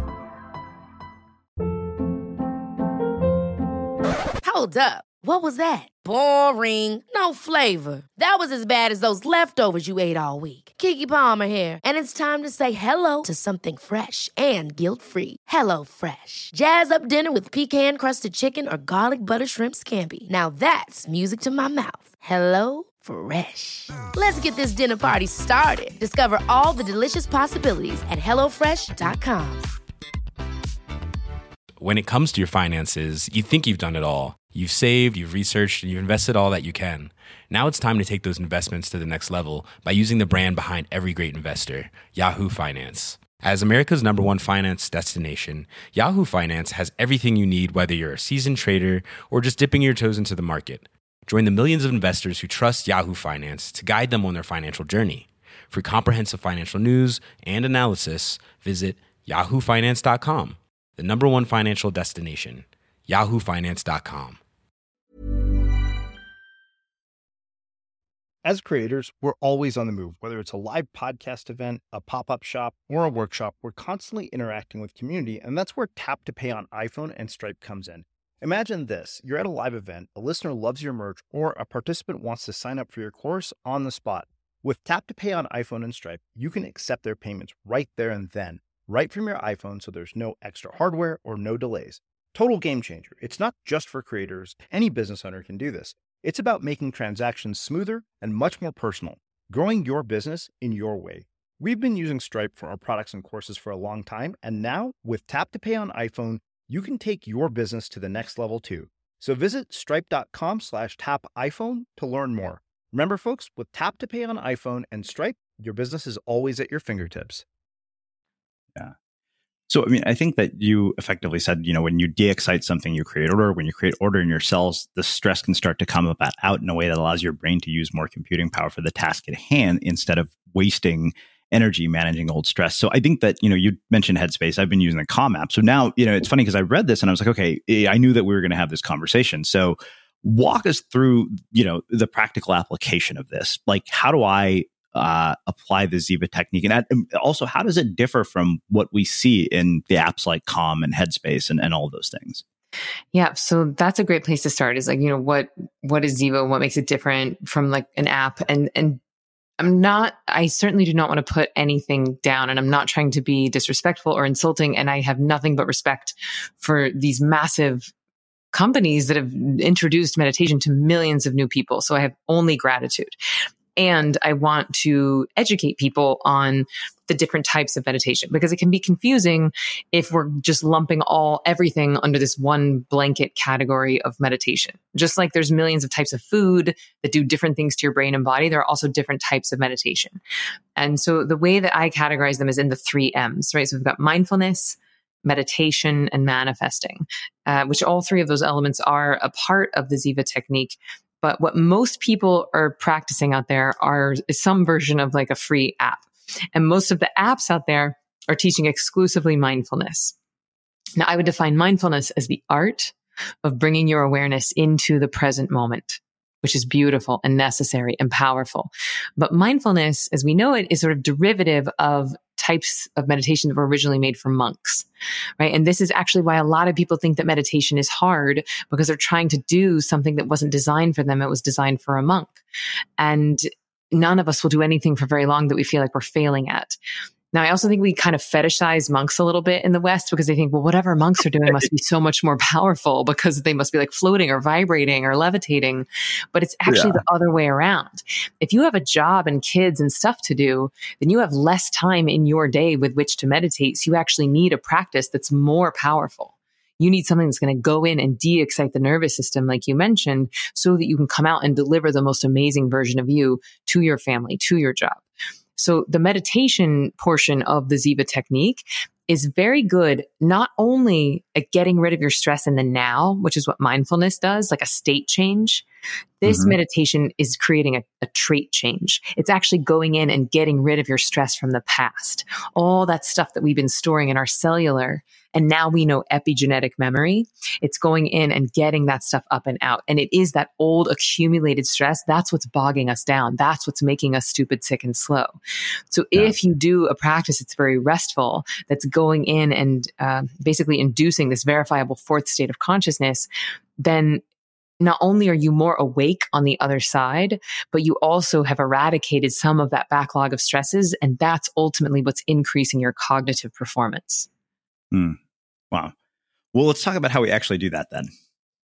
C: Hold up. What was that? Boring. No flavor. That was as bad as those leftovers you ate all week. Keke Palmer here, and it's time to say hello to something fresh and guilt-free. Hello Fresh. Jazz up dinner with pecan-crusted chicken or garlic butter shrimp scampi. Now that's music to my mouth. Hello Fresh. Let's get this dinner party started. Discover all the delicious possibilities at hello fresh dot com.
E: When it comes to your finances, you think you've done it all. You've saved, you've researched, and you've invested all that you can. Now it's time to take those investments to the next level by using the brand behind every great investor, Yahoo Finance. As America's number one finance destination, Yahoo Finance has everything you need, whether you're a seasoned trader or just dipping your toes into the market. Join the millions of investors who trust Yahoo Finance to guide them on their financial journey. For comprehensive financial news and analysis, visit yahoo finance dot com, the number one financial destination, yahoo finance dot com.
A: As creators, we're always on the move. Whether it's a live podcast event, a pop-up shop, or a workshop, we're constantly interacting with community, and that's where Tap to Pay on iPhone and Stripe comes in. Imagine this. You're at a live event, a listener loves your merch, or a participant wants to sign up for your course on the spot. With Tap to Pay on iPhone and Stripe, you can accept their payments right there and then, right from your iPhone, so there's no extra hardware or no delays. Total game changer. It's not just for creators. Any business owner can do this. It's about making transactions smoother and much more personal, growing your business in your way. We've been using Stripe for our products and courses for a long time, and now with Tap to Pay on iPhone, you can take your business to the next level too. So visit stripe.com slash tap iPhone to learn more. Remember, folks, with Tap to Pay on iPhone and Stripe, your business is always at your fingertips.
J: Yeah. So, I mean, I think that you effectively said, you know, when you de-excite something, you create order. When you create order in your cells, the stress can start to come about out in a way that allows your brain to use more computing power for the task at hand instead of wasting energy managing old stress. So I think that, you know, you mentioned Headspace. I've been using the Calm app. So now, you know, it's funny because I read this and I was like, okay, I knew that we were going to have this conversation. So walk us through, you know, the practical application of this. Like, how do I uh, apply the Ziva technique? And also, how does it differ from what we see in the apps like Calm and Headspace and, and all of those things?
B: Yeah. So that's a great place to start is like, you know, what, what is Ziva? What makes it different from like an app? And, and I'm not, I certainly do not want to put anything down, and I'm not trying to be disrespectful or insulting. And I have nothing but respect for these massive companies that have introduced meditation to millions of new people. So I have only gratitude. And I want to educate people on the different types of meditation, because it can be confusing if we're just lumping all everything under this one blanket category of meditation. Just like there's millions of types of food that do different things to your brain and body, there are also different types of meditation. And so the way that I categorize them is in the three M's, right? So we've got mindfulness, meditation, and manifesting, uh, which all three of those elements are a part of the Ziva technique. But what most people are practicing out there are is some version of like a free app. And most of the apps out there are teaching exclusively mindfulness. Now, I would define mindfulness as the art of bringing your awareness into the present moment, which is beautiful and necessary and powerful. But mindfulness, as we know it, is sort of derivative of types of meditation that were originally made for monks, right? And this is actually why a lot of people think that meditation is hard, because they're trying to do something that wasn't designed for them. It was designed for a monk. And none of us will do anything for very long that we feel like we're failing at. Now, I also think we kind of fetishize monks a little bit in the West, because they think, well, whatever monks are doing must be so much more powerful because they must be like floating or vibrating or levitating. But it's actually yeah. the other way around. If you have a job and kids and stuff to do, then you have less time in your day with which to meditate. So you actually need a practice that's more powerful. You need something that's going to go in and de-excite the nervous system, like you mentioned, so that you can come out and deliver the most amazing version of you to your family, to your job. So the meditation portion of the Ziva technique is very good, not only at getting rid of your stress in the now, which is what mindfulness does, like a state change. This mm-hmm. meditation is creating a, a trait change. It's actually going in and getting rid of your stress from the past, all that stuff that we've been storing in our cellular. And now we know epigenetic memory. It's going in and getting that stuff up and out. And it is that old accumulated stress. That's what's bogging us down. That's what's making us stupid, sick, and slow. So yeah. if you do a practice that's very restful, that's going in and uh, basically inducing this verifiable fourth state of consciousness, then not only are you more awake on the other side, but you also have eradicated some of that backlog of stresses. And that's ultimately what's increasing your cognitive performance.
J: Hmm. Wow. Well, let's talk about how we actually do that then.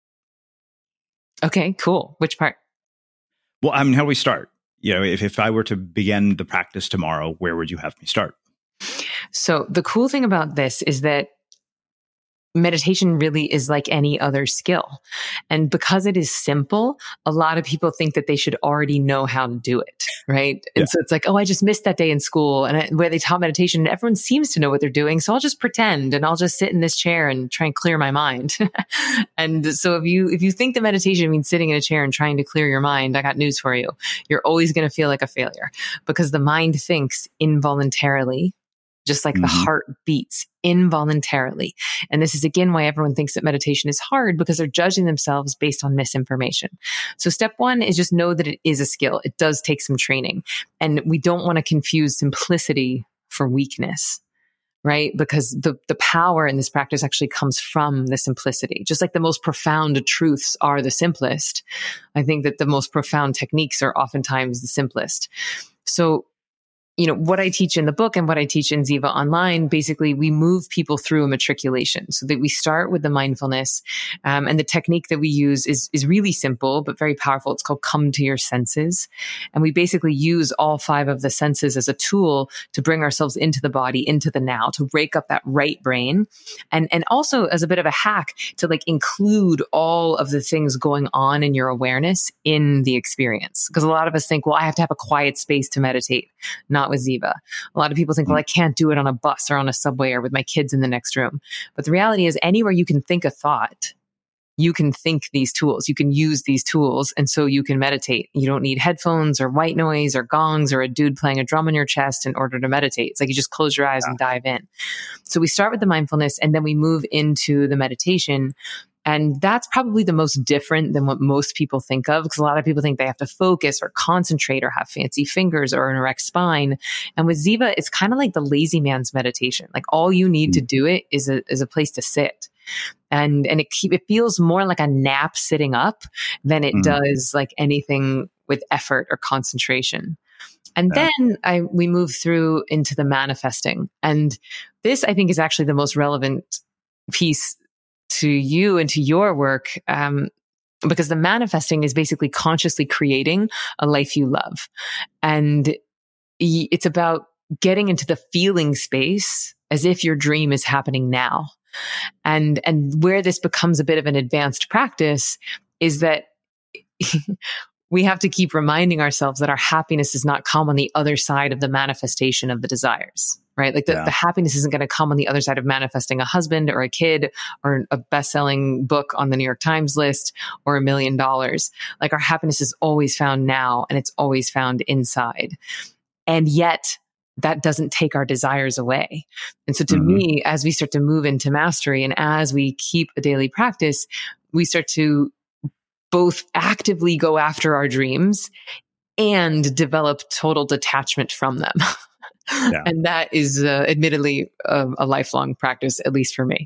B: Okay, cool. Which part?
J: Well, I mean, how do we start? You know, if, if I were to begin the practice tomorrow, where would you have me start?
B: So the cool thing about this is that meditation really is like any other skill. And because it is simple, a lot of people think that they should already know how to do it, right? And yeah. so it's like, oh, I just missed that day in school and I, where they taught meditation, and everyone seems to know what they're doing. So I'll just pretend and I'll just sit in this chair and try and clear my mind. And so if you, if you think that meditation means sitting in a chair and trying to clear your mind, I got news for you. You're always going to feel like a failure, because the mind thinks involuntarily, just like mm-hmm. the heart beats involuntarily. And this is again why everyone thinks that meditation is hard, because they're judging themselves based on misinformation. So step one is just know that it is a skill. It does take some training. And we don't want to confuse simplicity for weakness, right? Because the, the power in this practice actually comes from the simplicity. Just like the most profound truths are the simplest, I think that the most profound techniques are oftentimes the simplest. So you know, what I teach in the book and what I teach in Ziva Online, basically we move people through a matriculation so that we start with the mindfulness. Um, and the technique that we use is, is really simple, but very powerful. It's called Come to Your Senses. And we basically use all five of the senses as a tool to bring ourselves into the body, into the now, to wake up that right brain. And, and also as a bit of a hack to like include all of the things going on in your awareness in the experience. Because a lot of us think, well, I have to have a quiet space to meditate. Not with Ziva. A lot of people think, well, I can't do it on a bus or on a subway or with my kids in the next room. But the reality is, anywhere you can think a thought, you can think these tools, you can use these tools. And so you can meditate. You don't need headphones or white noise or gongs or a dude playing a drum on your chest in order to meditate. It's like you just close your eyes yeah. and dive in. So we start with the mindfulness and then we move into the meditation. And that's probably the most different than what most people think of, because a lot of people think they have to focus or concentrate or have fancy fingers or an erect spine. And with Ziva, it's kind of like the lazy man's meditation. Like all you need to do it is a, is a place to sit. And, and it keep, it feels more like a nap sitting up than it mm. does like anything with effort or concentration. And yeah. then I, we move through into the manifesting. And this, I think, is actually the most relevant piece to you and to your work, um, because the manifesting is basically consciously creating a life you love. And it's about getting into the feeling space as if your dream is happening now. And, and where this becomes a bit of an advanced practice is that we have to keep reminding ourselves that our happiness does not come on the other side of the manifestation of the desires, right? Like the, yeah. the happiness isn't going to come on the other side of manifesting a husband or a kid or a best-selling book on the New York Times list or a million dollars. Like our happiness is always found now and it's always found inside. And yet that doesn't take our desires away. And so to mm-hmm. me, as we start to move into mastery and as we keep a daily practice, we start to both actively go after our dreams and develop total detachment from them. Yeah. And that is uh, admittedly a, a lifelong practice, at least for me.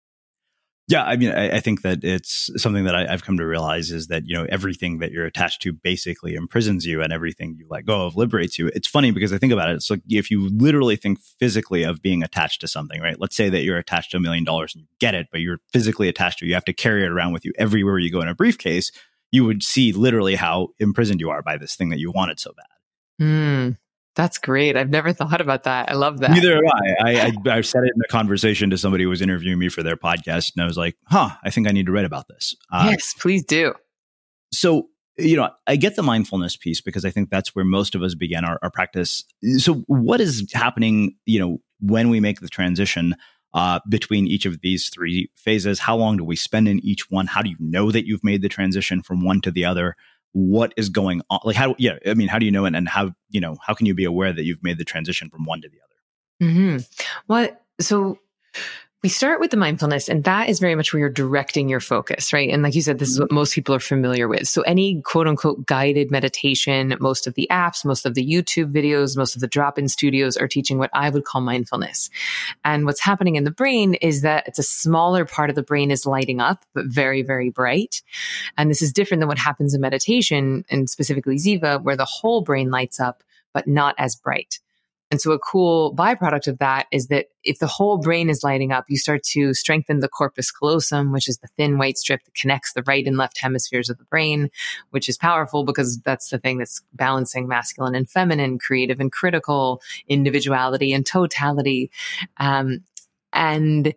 J: Yeah, I mean, I, I think that it's something that I, I've come to realize is that, you know, everything that you're attached to basically imprisons you and everything you let go of liberates you. It's funny because I think about it. It's like if you literally think physically of being attached to something, right? Let's say that you're attached to a million dollars and you get it, but you're physically attached to it. You have to carry it around with you everywhere you go in a briefcase. You would see literally how imprisoned you are by this thing that you wanted so bad.
B: Mm. That's great. I've never thought about that. I love that.
J: Neither have I. I, I. I said it in a conversation to somebody who was interviewing me for their podcast, and I was like, huh, I think I need to write about this.
B: Uh, yes, please do.
J: So, you know, I get the mindfulness piece because I think that's where most of us began our, our practice. So what is happening, you know, when we make the transition uh, between each of these three phases? How long do we spend in each one? How do you know that you've made the transition from one to the other? What is going on? Like how, yeah, I mean, how do you know? And, and how, you know, how can you be aware that you've made the transition from one to the other?
B: Mm-hmm. Well, so we start with the mindfulness, and that is very much where you're directing your focus, right? And like you said, this is what most people are familiar with. So any quote unquote guided meditation, most of the apps, most of the YouTube videos, most of the drop-in studios are teaching what I would call mindfulness. And what's happening in the brain is that it's a smaller part of the brain is lighting up, but very, very bright. And this is different than what happens in meditation, and specifically Ziva, where the whole brain lights up, but not as bright. And so a cool byproduct of that is that if the whole brain is lighting up, you start to strengthen the corpus callosum, which is the thin white strip that connects the right and left hemispheres of the brain, which is powerful because that's the thing that's balancing masculine and feminine, creative and critical, individuality and totality. Um, and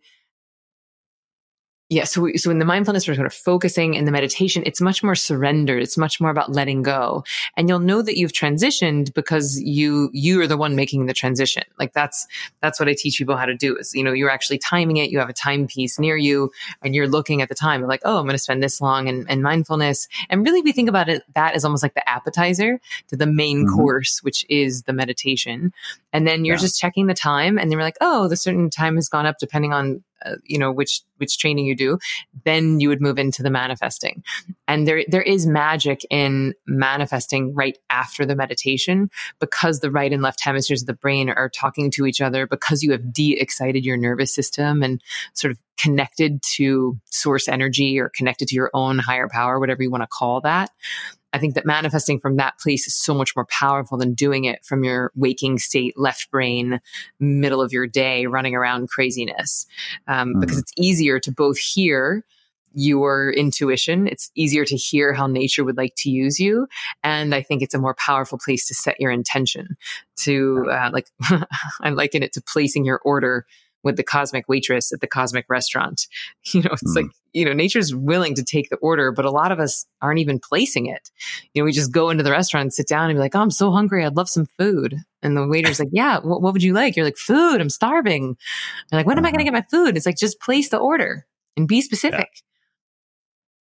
B: Yeah. So, we, so in the mindfulness, we're sort of focusing. In the meditation, it's much more surrendered. It's much more about letting go. And you'll know that you've transitioned because you, you are the one making the transition. Like that's, that's what I teach people how to do is, you know, you're actually timing it. You have a timepiece near you and you're looking at the time. You're like, oh, I'm going to spend this long in, in mindfulness. And really we think about it, that as almost like the appetizer to the main mm-hmm. course, which is the meditation. And then you're yeah. just checking the time and then you're like, oh, the certain time has gone up depending on Uh, you know, which, which training you do, then you would move into the manifesting. And there, there is magic in manifesting right after the meditation because the right and left hemispheres of the brain are talking to each other, because you have de-excited your nervous system and sort of connected to source energy or connected to your own higher power, whatever you want to call that. I think that manifesting from that place is so much more powerful than doing it from your waking state, left brain, middle of your day, running around craziness. Um, mm-hmm. Because it's easier to both hear your intuition. It's easier to hear how nature would like to use you. And I think it's a more powerful place to set your intention to, uh, like, I liken it to placing your order with the cosmic waitress at the cosmic restaurant. You know, it's mm. like, you know, nature's willing to take the order, but a lot of us aren't even placing it. You know, we just go into the restaurant and sit down and be like, oh, I'm so hungry. I'd love some food. And the waiter's like, yeah, what, what would you like? You're like, food. I'm starving. You're like, when am I going to get my food? It's like, just place the order and be specific.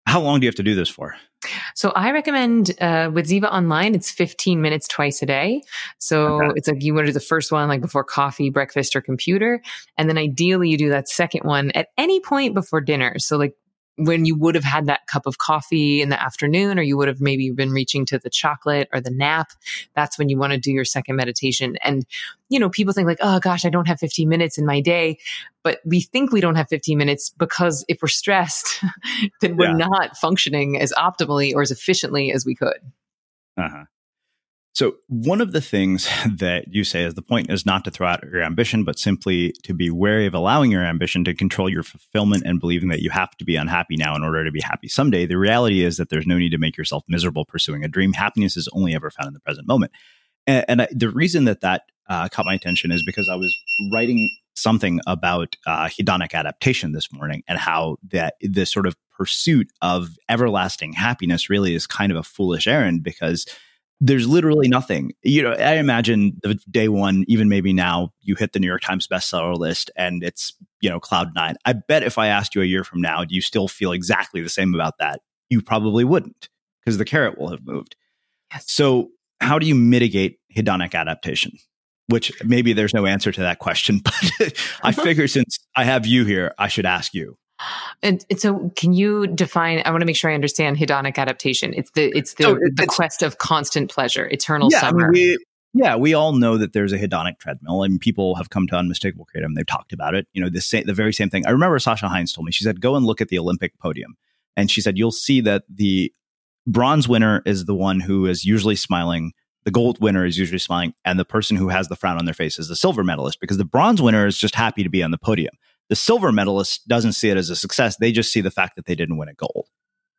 J: How long do you have to do this for?
B: So I recommend uh, with Ziva Online, it's fifteen minutes twice a day. So okay. It's like you want to do the first one like before coffee, breakfast, or computer. And then ideally you do that second one at any point before dinner. So like when you would have had that cup of coffee in the afternoon, or you would have maybe been reaching to the chocolate or the nap, that's when you want to do your second meditation. And, you know, people think like, oh gosh, I don't have fifteen minutes in my day. But we think we don't have fifteen minutes because if we're stressed, then we're yeah. not functioning as optimally or as efficiently as we could.
J: Uh-huh. So one of the things that you say is the point is not to throw out your ambition, but simply to be wary of allowing your ambition to control your fulfillment and believing that you have to be unhappy now in order to be happy someday. The reality is that there's no need to make yourself miserable pursuing a dream. Happiness is only ever found in the present moment. And, and I, the reason that that uh, caught my attention is because I was writing something about uh, hedonic adaptation this morning and how that this sort of pursuit of everlasting happiness really is kind of a foolish errand because there's literally nothing. You know, I imagine the day one, even maybe now, you hit the New York Times bestseller list and it's, you know, cloud nine. I bet if I asked you a year from now, do you still feel exactly the same about that? You probably wouldn't, because the carrot will have moved.
B: Yes.
J: So how do you mitigate hedonic adaptation? Which maybe there's no answer to that question, but I figure since I have you here, I should ask you.
B: And, and so can you define, I want to make sure I understand hedonic adaptation. It's the, it's the,
J: so it,
B: the
J: it's,
B: quest of constant pleasure, eternal
J: yeah,
B: summer.
J: I mean, we, yeah, we all know that there's a hedonic treadmill and people have come to Unmistakable Creative and they've talked about it. You know, the, sa- the very same thing. I remember Sasha Hines told me, she said, go and look at the Olympic podium. And she said, you'll see that the bronze winner is the one who is usually smiling. The gold winner is usually smiling. And the person who has the frown on their face is the silver medalist, because the bronze winner is just happy to be on the podium. The silver medalist doesn't see it as a success. They just see the fact that they didn't win a gold.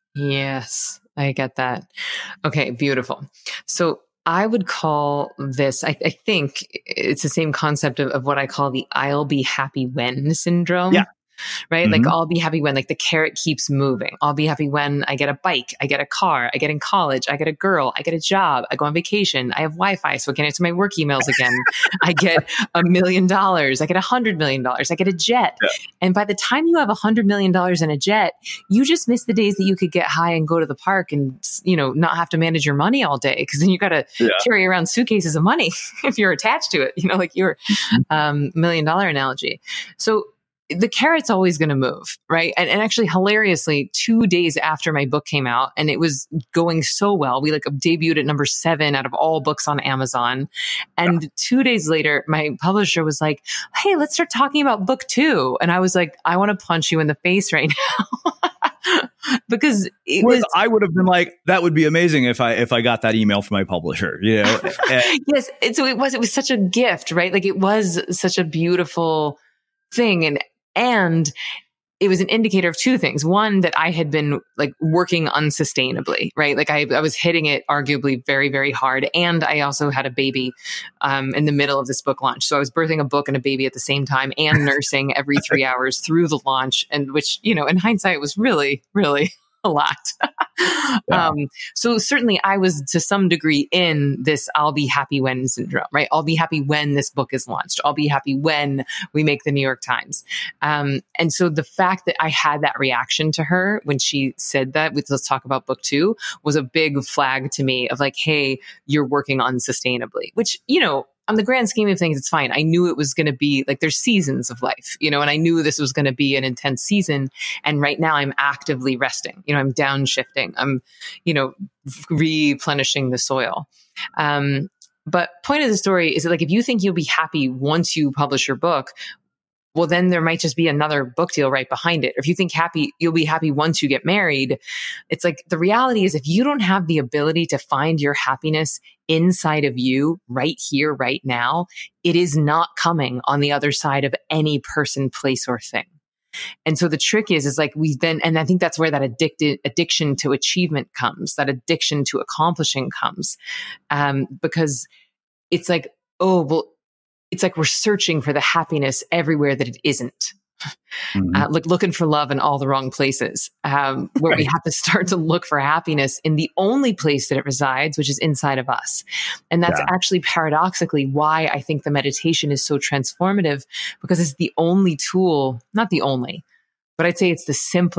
B: Yes, I get that. Okay, beautiful. So I would call this, I, I think it's the same concept of, of what I call the I'll be happy when syndrome.
J: Yeah.
B: Right?
J: Mm-hmm.
B: Like I'll be happy when like the carrot keeps moving. I'll be happy when I get a bike, I get a car, I get in college, I get a girl, I get a job, I go on vacation, I have Wi-Fi so I can answer my work emails again. I get a million dollars, I get a hundred million dollars, I get a jet. Yeah. And by the time you have a hundred million dollars in a jet, you just miss the days that you could get high and go to the park and, you know, not have to manage your money all day. Cause then you got to yeah. carry around suitcases of money if you're attached to it, you know, like your um, million dollar analogy. So the carrot's always going to move, right? And, and actually, hilariously, two days after my book came out, and it was going so well, we like debuted at number seven out of all books on Amazon. And yeah. two days later, my publisher was like, "Hey, let's start talking about book two." And I was like, "I want to punch you in the face right now." Because it was,
J: I would have been like, that would be amazing if I if I got that email from my publisher, you know.
B: Yes, and so it was. It was such a gift, right? Like it was such a beautiful thing, and. And it was an indicator of two things. One, that I had been like working unsustainably, right? Like I, I was hitting it arguably very, very hard. And I also had a baby um, in the middle of this book launch. So I was birthing a book and a baby at the same time and nursing every three hours through the launch. And which, you know, in hindsight was really, really a lot. yeah. um, so certainly I was to some degree in this I'll be happy when syndrome, right? I'll be happy when this book is launched. I'll be happy when we make the New York Times. Um, and so the fact that I had that reaction to her when she said that, with let's talk about book two, was a big flag to me of like, hey, you're working unsustainably, which, you know, on the grand scheme of things, it's fine. I knew it was going to be like, there's seasons of life, you know, and I knew this was going to be an intense season. And right now I'm actively resting, you know, I'm downshifting, I'm, you know, replenishing the soil. Um, but point of the story is that like, if you think you'll be happy once you publish your book, well, then there might just be another book deal right behind it. Or if you think happy, you'll be happy once you get married. It's like the reality is if you don't have the ability to find your happiness inside of you right here, right now, it is not coming on the other side of any person, place, or thing. And so the trick is, is like we then, and I think that's where that addicted addiction to achievement comes, that addiction to accomplishing comes. Um, because it's like, oh, well, it's like we're searching for the happiness everywhere that it isn't. Mm-hmm. Uh, like looking for love in all the wrong places, um, where right. we have to start to look for happiness in the only place that it resides, which is inside of us. And that's yeah. actually paradoxically why I think the meditation is so transformative, because it's the only tool, not the only, but I'd say it's the simplest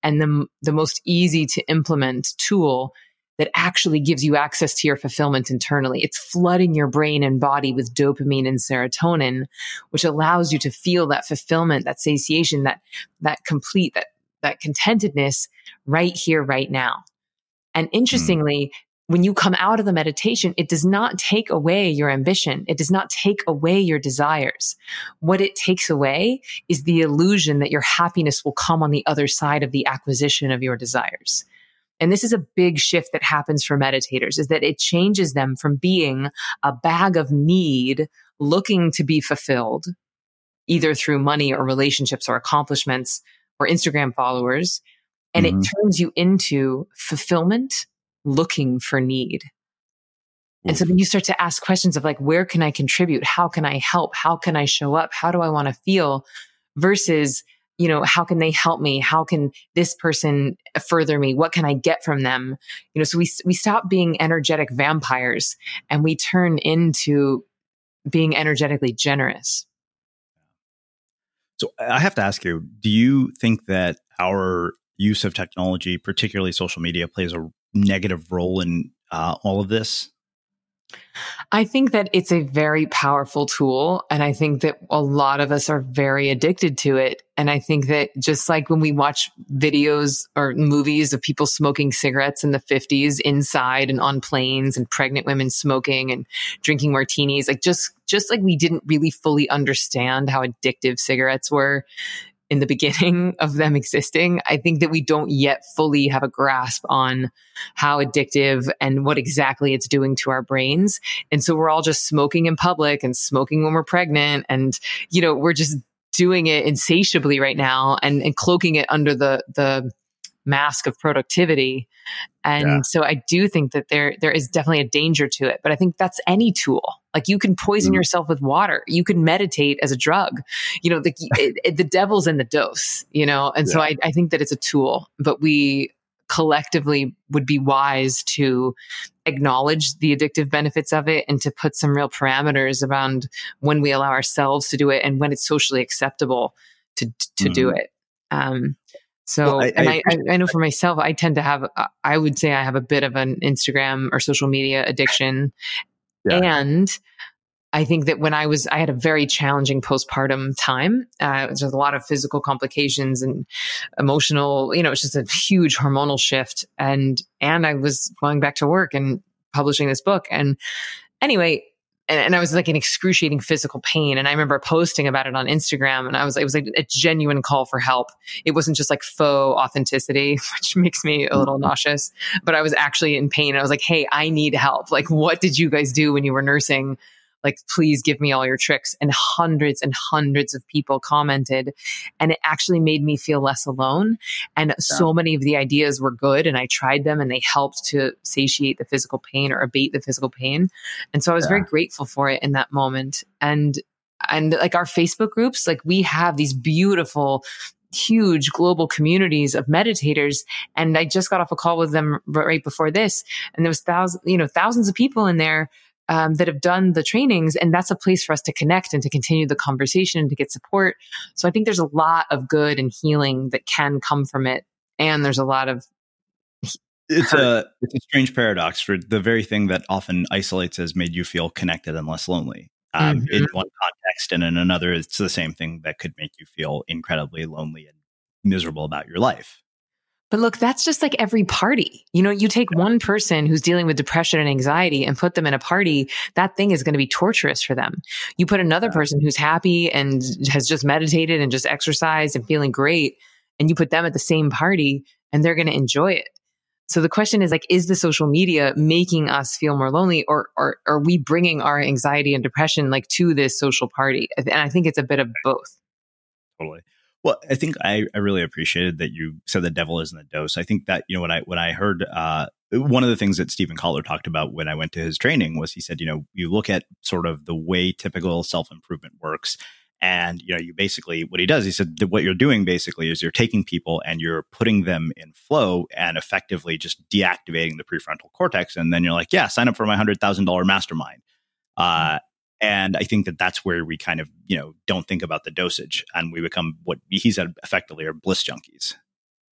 B: and the, the most easy to implement tool that actually gives you access to your fulfillment internally. It's flooding your brain and body with dopamine and serotonin, which allows you to feel that fulfillment, that satiation, that, that complete, that, that contentedness right here, right now. And interestingly, mm. when you come out of the meditation, it does not take away your ambition. It does not take away your desires. What it takes away is the illusion that your happiness will come on the other side of the acquisition of your desires. And this is a big shift that happens for meditators, is that it changes them from being a bag of need looking to be fulfilled, either through money or relationships or accomplishments or Instagram followers. And mm-hmm. it turns you into fulfillment looking for need. Oof. And so then you start to ask questions of like, where can I contribute? How can I help? How can I show up? How do I want to feel? Versus, you know, how can they help me? How can this person further me? What can I get from them? You know, so we, we stop being energetic vampires and we turn into being energetically generous.
J: So I have to ask you, do you think that our use of technology, particularly social media, plays a negative role in uh, all of this?
B: I think that it's a very powerful tool. And I think that a lot of us are very addicted to it. And I think that just like when we watch videos or movies of people smoking cigarettes in the fifties inside and on planes and pregnant women smoking and drinking martinis, like just, just like we didn't really fully understand how addictive cigarettes were in the beginning of them existing, I think that we don't yet fully have a grasp on how addictive and what exactly it's doing to our brains. And so we're all just smoking in public and smoking when we're pregnant. And, you know, we're just doing it insatiably right now and, and cloaking it under the, the mask of productivity. And yeah. so I do think that there, there is definitely a danger to it, but I think that's any tool. Like you can poison mm. yourself with water. You can meditate as a drug, you know, the, it, it, the devil's in the dose, you know? And yeah. so I, I think that it's a tool, but we collectively would be wise to acknowledge the addictive benefits of it and to put some real parameters around when we allow ourselves to do it and when it's socially acceptable to, to mm. do it. Um, So, well, I, and I, I, I know for myself, I tend to have, I would say I have a bit of an Instagram or social media addiction. Yeah. And I think that when I was, I had a very challenging postpartum time. Uh, there's a lot of physical complications and emotional, you know, it's just a huge hormonal shift. And, and I was going back to work and publishing this book. And anyway, And, and I was like in excruciating physical pain. And I remember posting about it on Instagram and I was, it was like a genuine call for help. It wasn't just like faux authenticity, which makes me a little nauseous, but I was actually in pain. I was like, hey, I need help. Like, what did you guys do when you were nursing? Like, please give me all your tricks. And hundreds and hundreds of people commented. And it actually made me feel less alone. And yeah. so many of the ideas were good. And I tried them and they helped to satiate the physical pain or abate the physical pain. And so I was yeah. very grateful for it in that moment. And, and like our Facebook groups, like we have these beautiful, huge global communities of meditators. And I just got off a call with them right before this. And there was thousands, you know, thousands of people in there Um, that have done the trainings. And that's a place for us to connect and to continue the conversation and to get support. So I think there's a lot of good and healing that can come from it. And there's a lot of
J: It's a, it's a strange paradox for the very thing that often isolates has made you feel connected and less lonely. Um, mm-hmm. In one context and in another, it's the same thing that could make you feel incredibly lonely and miserable about your life.
B: But look, that's just like every party. You know, you take one person who's dealing with depression and anxiety and put them in a party, that thing is going to be torturous for them. You put another person who's happy and has just meditated and just exercised and feeling great, and you put them at the same party and they're going to enjoy it. So the question is like, is the social media making us feel more lonely, or, or, or are we bringing our anxiety and depression like to this social party? And I think it's a bit of both.
J: Totally. Well, I think I, I really appreciated that you said the devil is in the dose. I think that, you know, when I when I heard uh, one of the things that Stephen Kotler talked about when I went to his training was he said, you know, you look at sort of the way typical self-improvement works. And, you know, you basically what he does, he said that what you're doing basically is you're taking people and you're putting them in flow and effectively just deactivating the prefrontal cortex. And then you're like, yeah, sign up for my one hundred thousand dollars mastermind. Uh, And I think that that's where we kind of, you know, don't think about the dosage and we become what he said effectively are bliss junkies.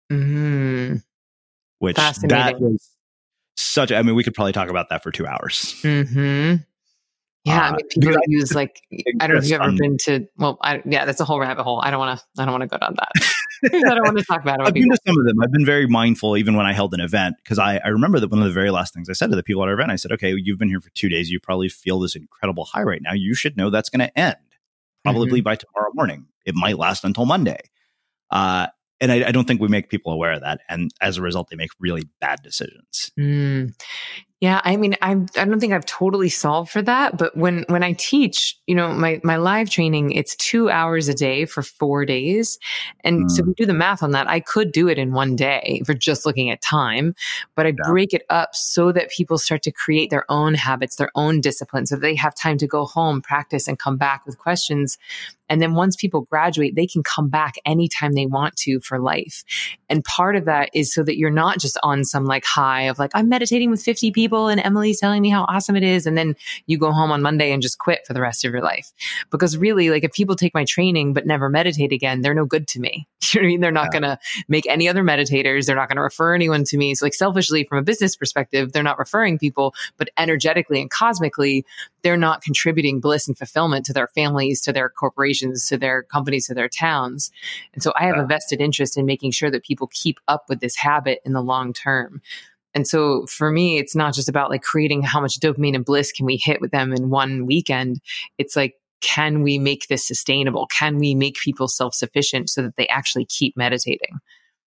B: Mm-hmm.
J: Which that was such, I mean, we could probably talk about that for two hours.
B: Mm-hmm. Yeah, uh, I mean, people use like, I don't know if you've ever um, been to, well, I, yeah, that's a whole rabbit hole. I don't want to, I don't want to go down that. I don't want to talk about it.
J: I've been to some of them. I've been very mindful, even when I held an event, because I, I remember that one of the very last things I said to the people at our event, I said, okay, you've been here for two days. You probably feel this incredible high right now. You should know that's going to end probably mm-hmm. by tomorrow morning. It might last until Monday. Uh, and I, I don't think we make people aware of that. And as a result, they make really bad decisions.
B: Mm. Yeah, I mean, I I don't think I've totally solved for that, but when when I teach, you know, my my live training, it's two hours a day for four days, and mm. so if we do the math on that, I could do it in one day for just looking at time, but I yeah. break it up so that people start to create their own habits, their own disciplines, so they have time to go home, practice, and come back with questions. And then once people graduate, they can come back anytime they want to for life. And part of that is so that you're not just on some like high of like, I'm meditating with fifty people and Emily's telling me how awesome it is. And then you go home on Monday and just quit for the rest of your life. Because really, like if people take my training but never meditate again, they're no good to me. You know what I mean? They're not yeah. going to make any other meditators. They're not going to refer anyone to me. So like selfishly from a business perspective, they're not referring people, but energetically and cosmically, they're not contributing bliss and fulfillment to their families, to their corporations, to their companies, to their towns. And so I have yeah. a vested interest in making sure that people keep up with this habit in the long term. And so for me, it's not just about like creating how much dopamine and bliss can we hit with them in one weekend. It's like, can we make this sustainable? Can we make people self-sufficient so that they actually keep meditating?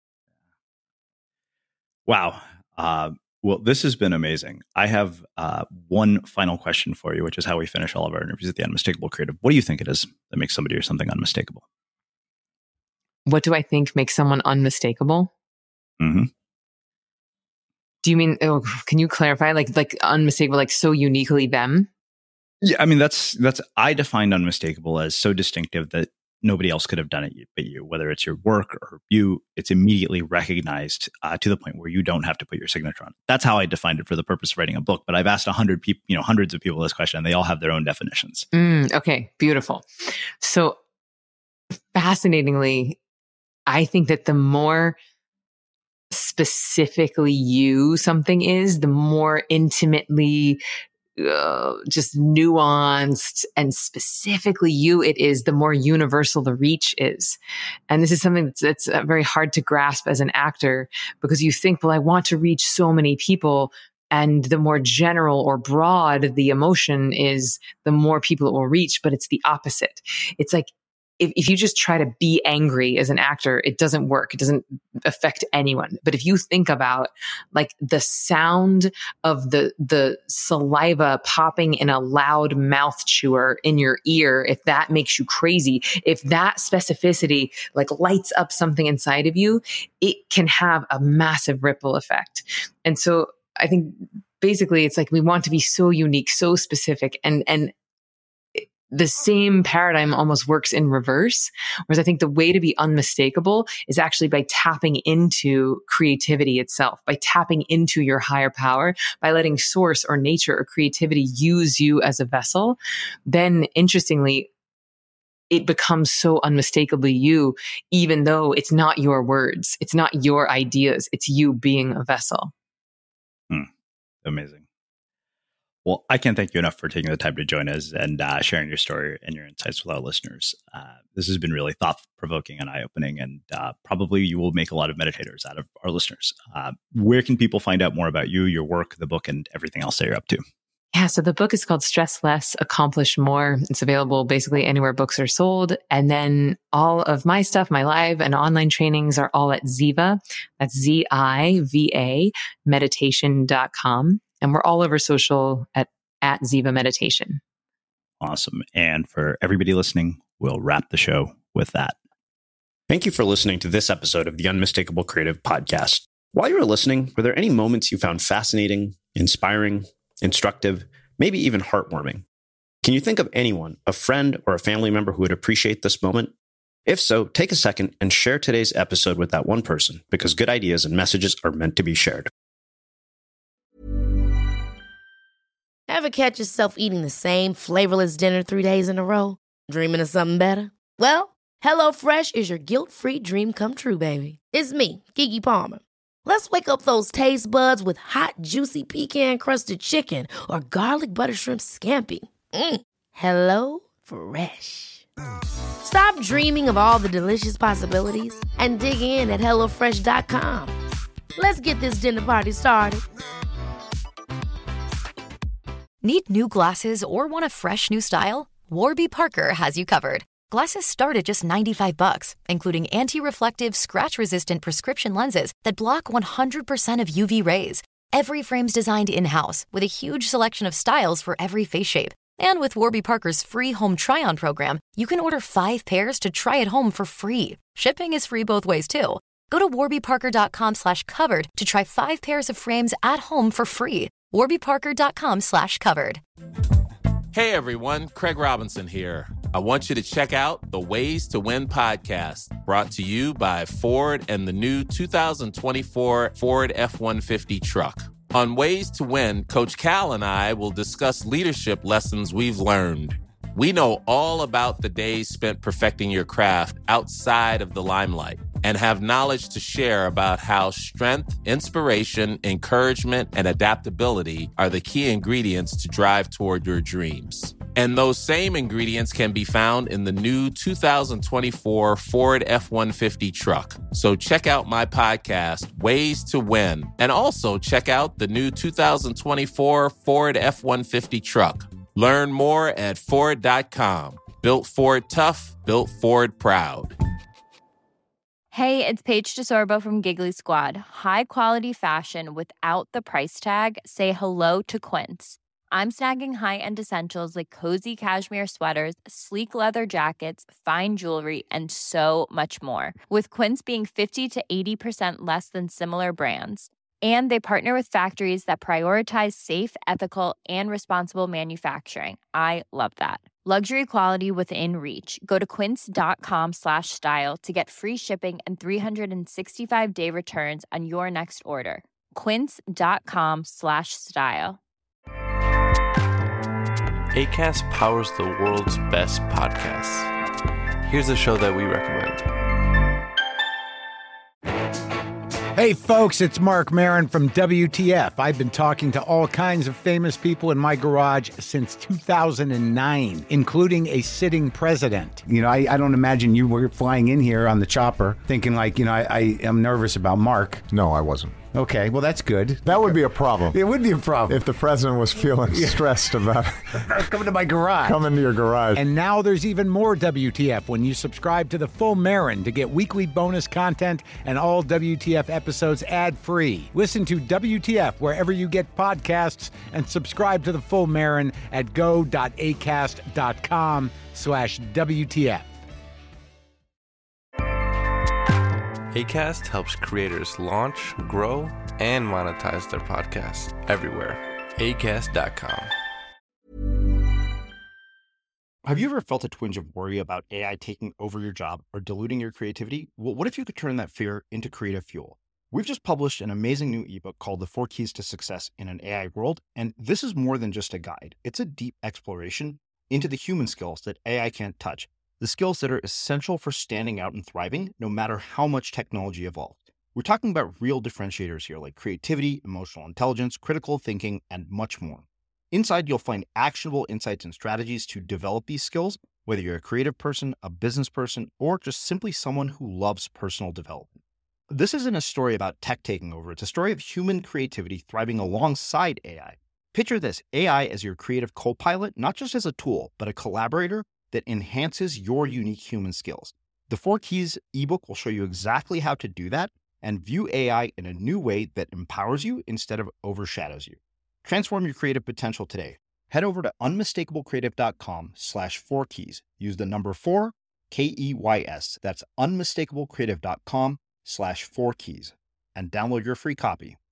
J: Wow. Uh, well, this has been amazing. I have uh, one final question for you, which is how we finish all of our interviews at the Unmistakable Creative. What do you think it is that makes somebody or something unmistakable?
B: What do I think makes someone unmistakable?
J: Mm-hmm.
B: Do you mean, oh, can you clarify, like, like unmistakable, like so uniquely them?
J: Yeah, I mean, that's, that's, I defined unmistakable as so distinctive that nobody else could have done it but you, whether it's your work or you, it's immediately recognized uh, to the point where you don't have to put your signature on it. That's how I defined it for the purpose of writing a book. But I've asked a hundred people, you know, hundreds of people this question, and they all have their own definitions.
B: Mm, okay, beautiful. So fascinatingly, I think that the more specifically you something is, the more intimately uh, just nuanced and specifically you it is, the more universal the reach is. And this is something that's, that's uh, very hard to grasp as an actor, because you think, well, I want to reach so many people. And the more general or broad the emotion is, the more people it will reach. But it's the opposite. It's like, If, if you just try to be angry as an actor, it doesn't work. It doesn't affect anyone. But if you think about like the sound of the, the saliva popping in a loud mouth chewer in your ear, if that makes you crazy, if that specificity like lights up something inside of you, it can have a massive ripple effect. And so I think basically it's like we want to be so unique, so specific, and, and, the same paradigm almost works in reverse. Whereas I think the way to be unmistakable is actually by tapping into creativity itself, by tapping into your higher power, by letting source or nature or creativity use you as a vessel. Then interestingly, it becomes so unmistakably you, even though it's not your words, it's not your ideas, it's you being a vessel.
J: Hmm. Amazing. Well, I can't thank you enough for taking the time to join us and uh, sharing your story and your insights with our listeners. Uh, this has been really thought-provoking and eye-opening, and uh, probably you will make a lot of meditators out of our listeners. Uh, where can people find out more about you, your work, the book, and everything else that you're up to?
B: Yeah, so the book is called Stress Less, Accomplish More. It's available basically anywhere books are sold. And then all of my stuff, my live and online trainings are all at Ziva. That's Z I V A meditation dot com. And we're all over social at, at Ziva Meditation.
J: Awesome. And for everybody listening, we'll wrap the show with that.
O: Thank you for listening to this episode of the Unmistakable Creative Podcast. While you were listening, were there any moments you found fascinating, inspiring, instructive, maybe even heartwarming? Can you think of anyone, a friend or a family member who would appreciate this moment? If so, take a second and share today's episode with that one person, because good ideas and messages are meant to be shared.
C: Ever catch yourself eating the same flavorless dinner three days in a row? Dreaming of something better? Well, HelloFresh is your guilt-free dream come true, baby. It's me, Keke Palmer. Let's wake up those taste buds with hot, juicy pecan-crusted chicken or garlic butter shrimp scampi. Mm. Hello Fresh. Stop dreaming of all the delicious possibilities and dig in at hello fresh dot com. Let's get this dinner party started.
P: Need new glasses or want a fresh new style? Warby Parker has you covered. Glasses start at just ninety-five bucks, including anti-reflective, scratch-resistant prescription lenses that block one hundred percent of U V rays. Every frame's designed in-house with a huge selection of styles for every face shape. And with Warby Parker's free home try-on program, you can order five pairs to try at home for free. Shipping is free both ways, too. Go to warbyparker.com slash covered to try five pairs of frames at home for free. warbyparker.com slash covered.
Q: Hey everyone, Craig Robinson here. I want you to check out the Ways to Win podcast, brought to you by Ford and the new two thousand twenty-four Ford F one fifty truck. On Ways to Win, Coach Cal and I will discuss leadership lessons we've learned. We know all about the days spent perfecting your craft outside of the limelight and have knowledge to share about how strength, inspiration, encouragement, and adaptability are the key ingredients to drive toward your dreams. And those same ingredients can be found in the new two thousand twenty-four Ford F one fifty truck. So check out my podcast, Ways to Win, and also check out the new two thousand twenty-four Ford F one fifty truck. Learn more at Ford dot com. Built Ford tough, built Ford proud.
R: Hey, it's Paige DeSorbo from Giggly Squad. High quality fashion without the price tag. Say hello to Quince. I'm snagging high-end essentials like cozy cashmere sweaters, sleek leather jackets, fine jewelry, and so much more. With Quince being fifty to eighty percent less than similar brands. And they partner with factories that prioritize safe, ethical, and responsible manufacturing. I love that. Luxury quality within reach. Go to quince.com slash style to get free shipping and three sixty-five day returns on your next order. Quince.com slash style.
S: Acast powers the world's best podcasts. Here's a show that we recommend.
T: Hey folks, it's Mark Maron from W T F. I've been talking to all kinds of famous people in my garage since two thousand nine, including a sitting president. You know, I, I don't imagine you were flying in here on the chopper thinking like, you know, I, I am nervous about Mark.
U: No, I wasn't.
T: Okay, well, that's good.
U: That would be a problem.
T: It would be a problem.
U: If the president was feeling yeah. stressed about
T: coming to my garage.
U: Coming to your garage.
T: And now there's even more W T F when you subscribe to the full Maron to get weekly bonus content and all W T F episodes ad-free. Listen to W T F wherever you get podcasts and subscribe to the full Maron at go.acast.com slash WTF.
S: Acast helps creators launch, grow, and monetize their podcasts everywhere. acast dot com.
A: Have you ever felt a twinge of worry about A I taking over your job or diluting your creativity? Well, what if you could turn that fear into creative fuel? We've just published an amazing new ebook called The Four Keys to Success in an A I World, and this is more than just a guide. It's a deep exploration into the human skills that A I can't touch. The skills that are essential for standing out and thriving, no matter how much technology evolves. We're talking about real differentiators here, like creativity, emotional intelligence, critical thinking, and much more. Inside, you'll find actionable insights and strategies to develop these skills, whether you're a creative person, a business person, or just simply someone who loves personal development. This isn't a story about tech taking over. It's a story of human creativity thriving alongside A I. Picture this, A I as your creative co-pilot, not just as a tool, but a collaborator that enhances your unique human skills. The Four Keys ebook will show you exactly how to do that and view A I in a new way that empowers you instead of overshadows you. Transform your creative potential today. Head over to unmistakablecreative.com slash four keys. Use the number four, K E Y S. That's unmistakablecreative.com slash four keys and download your free copy.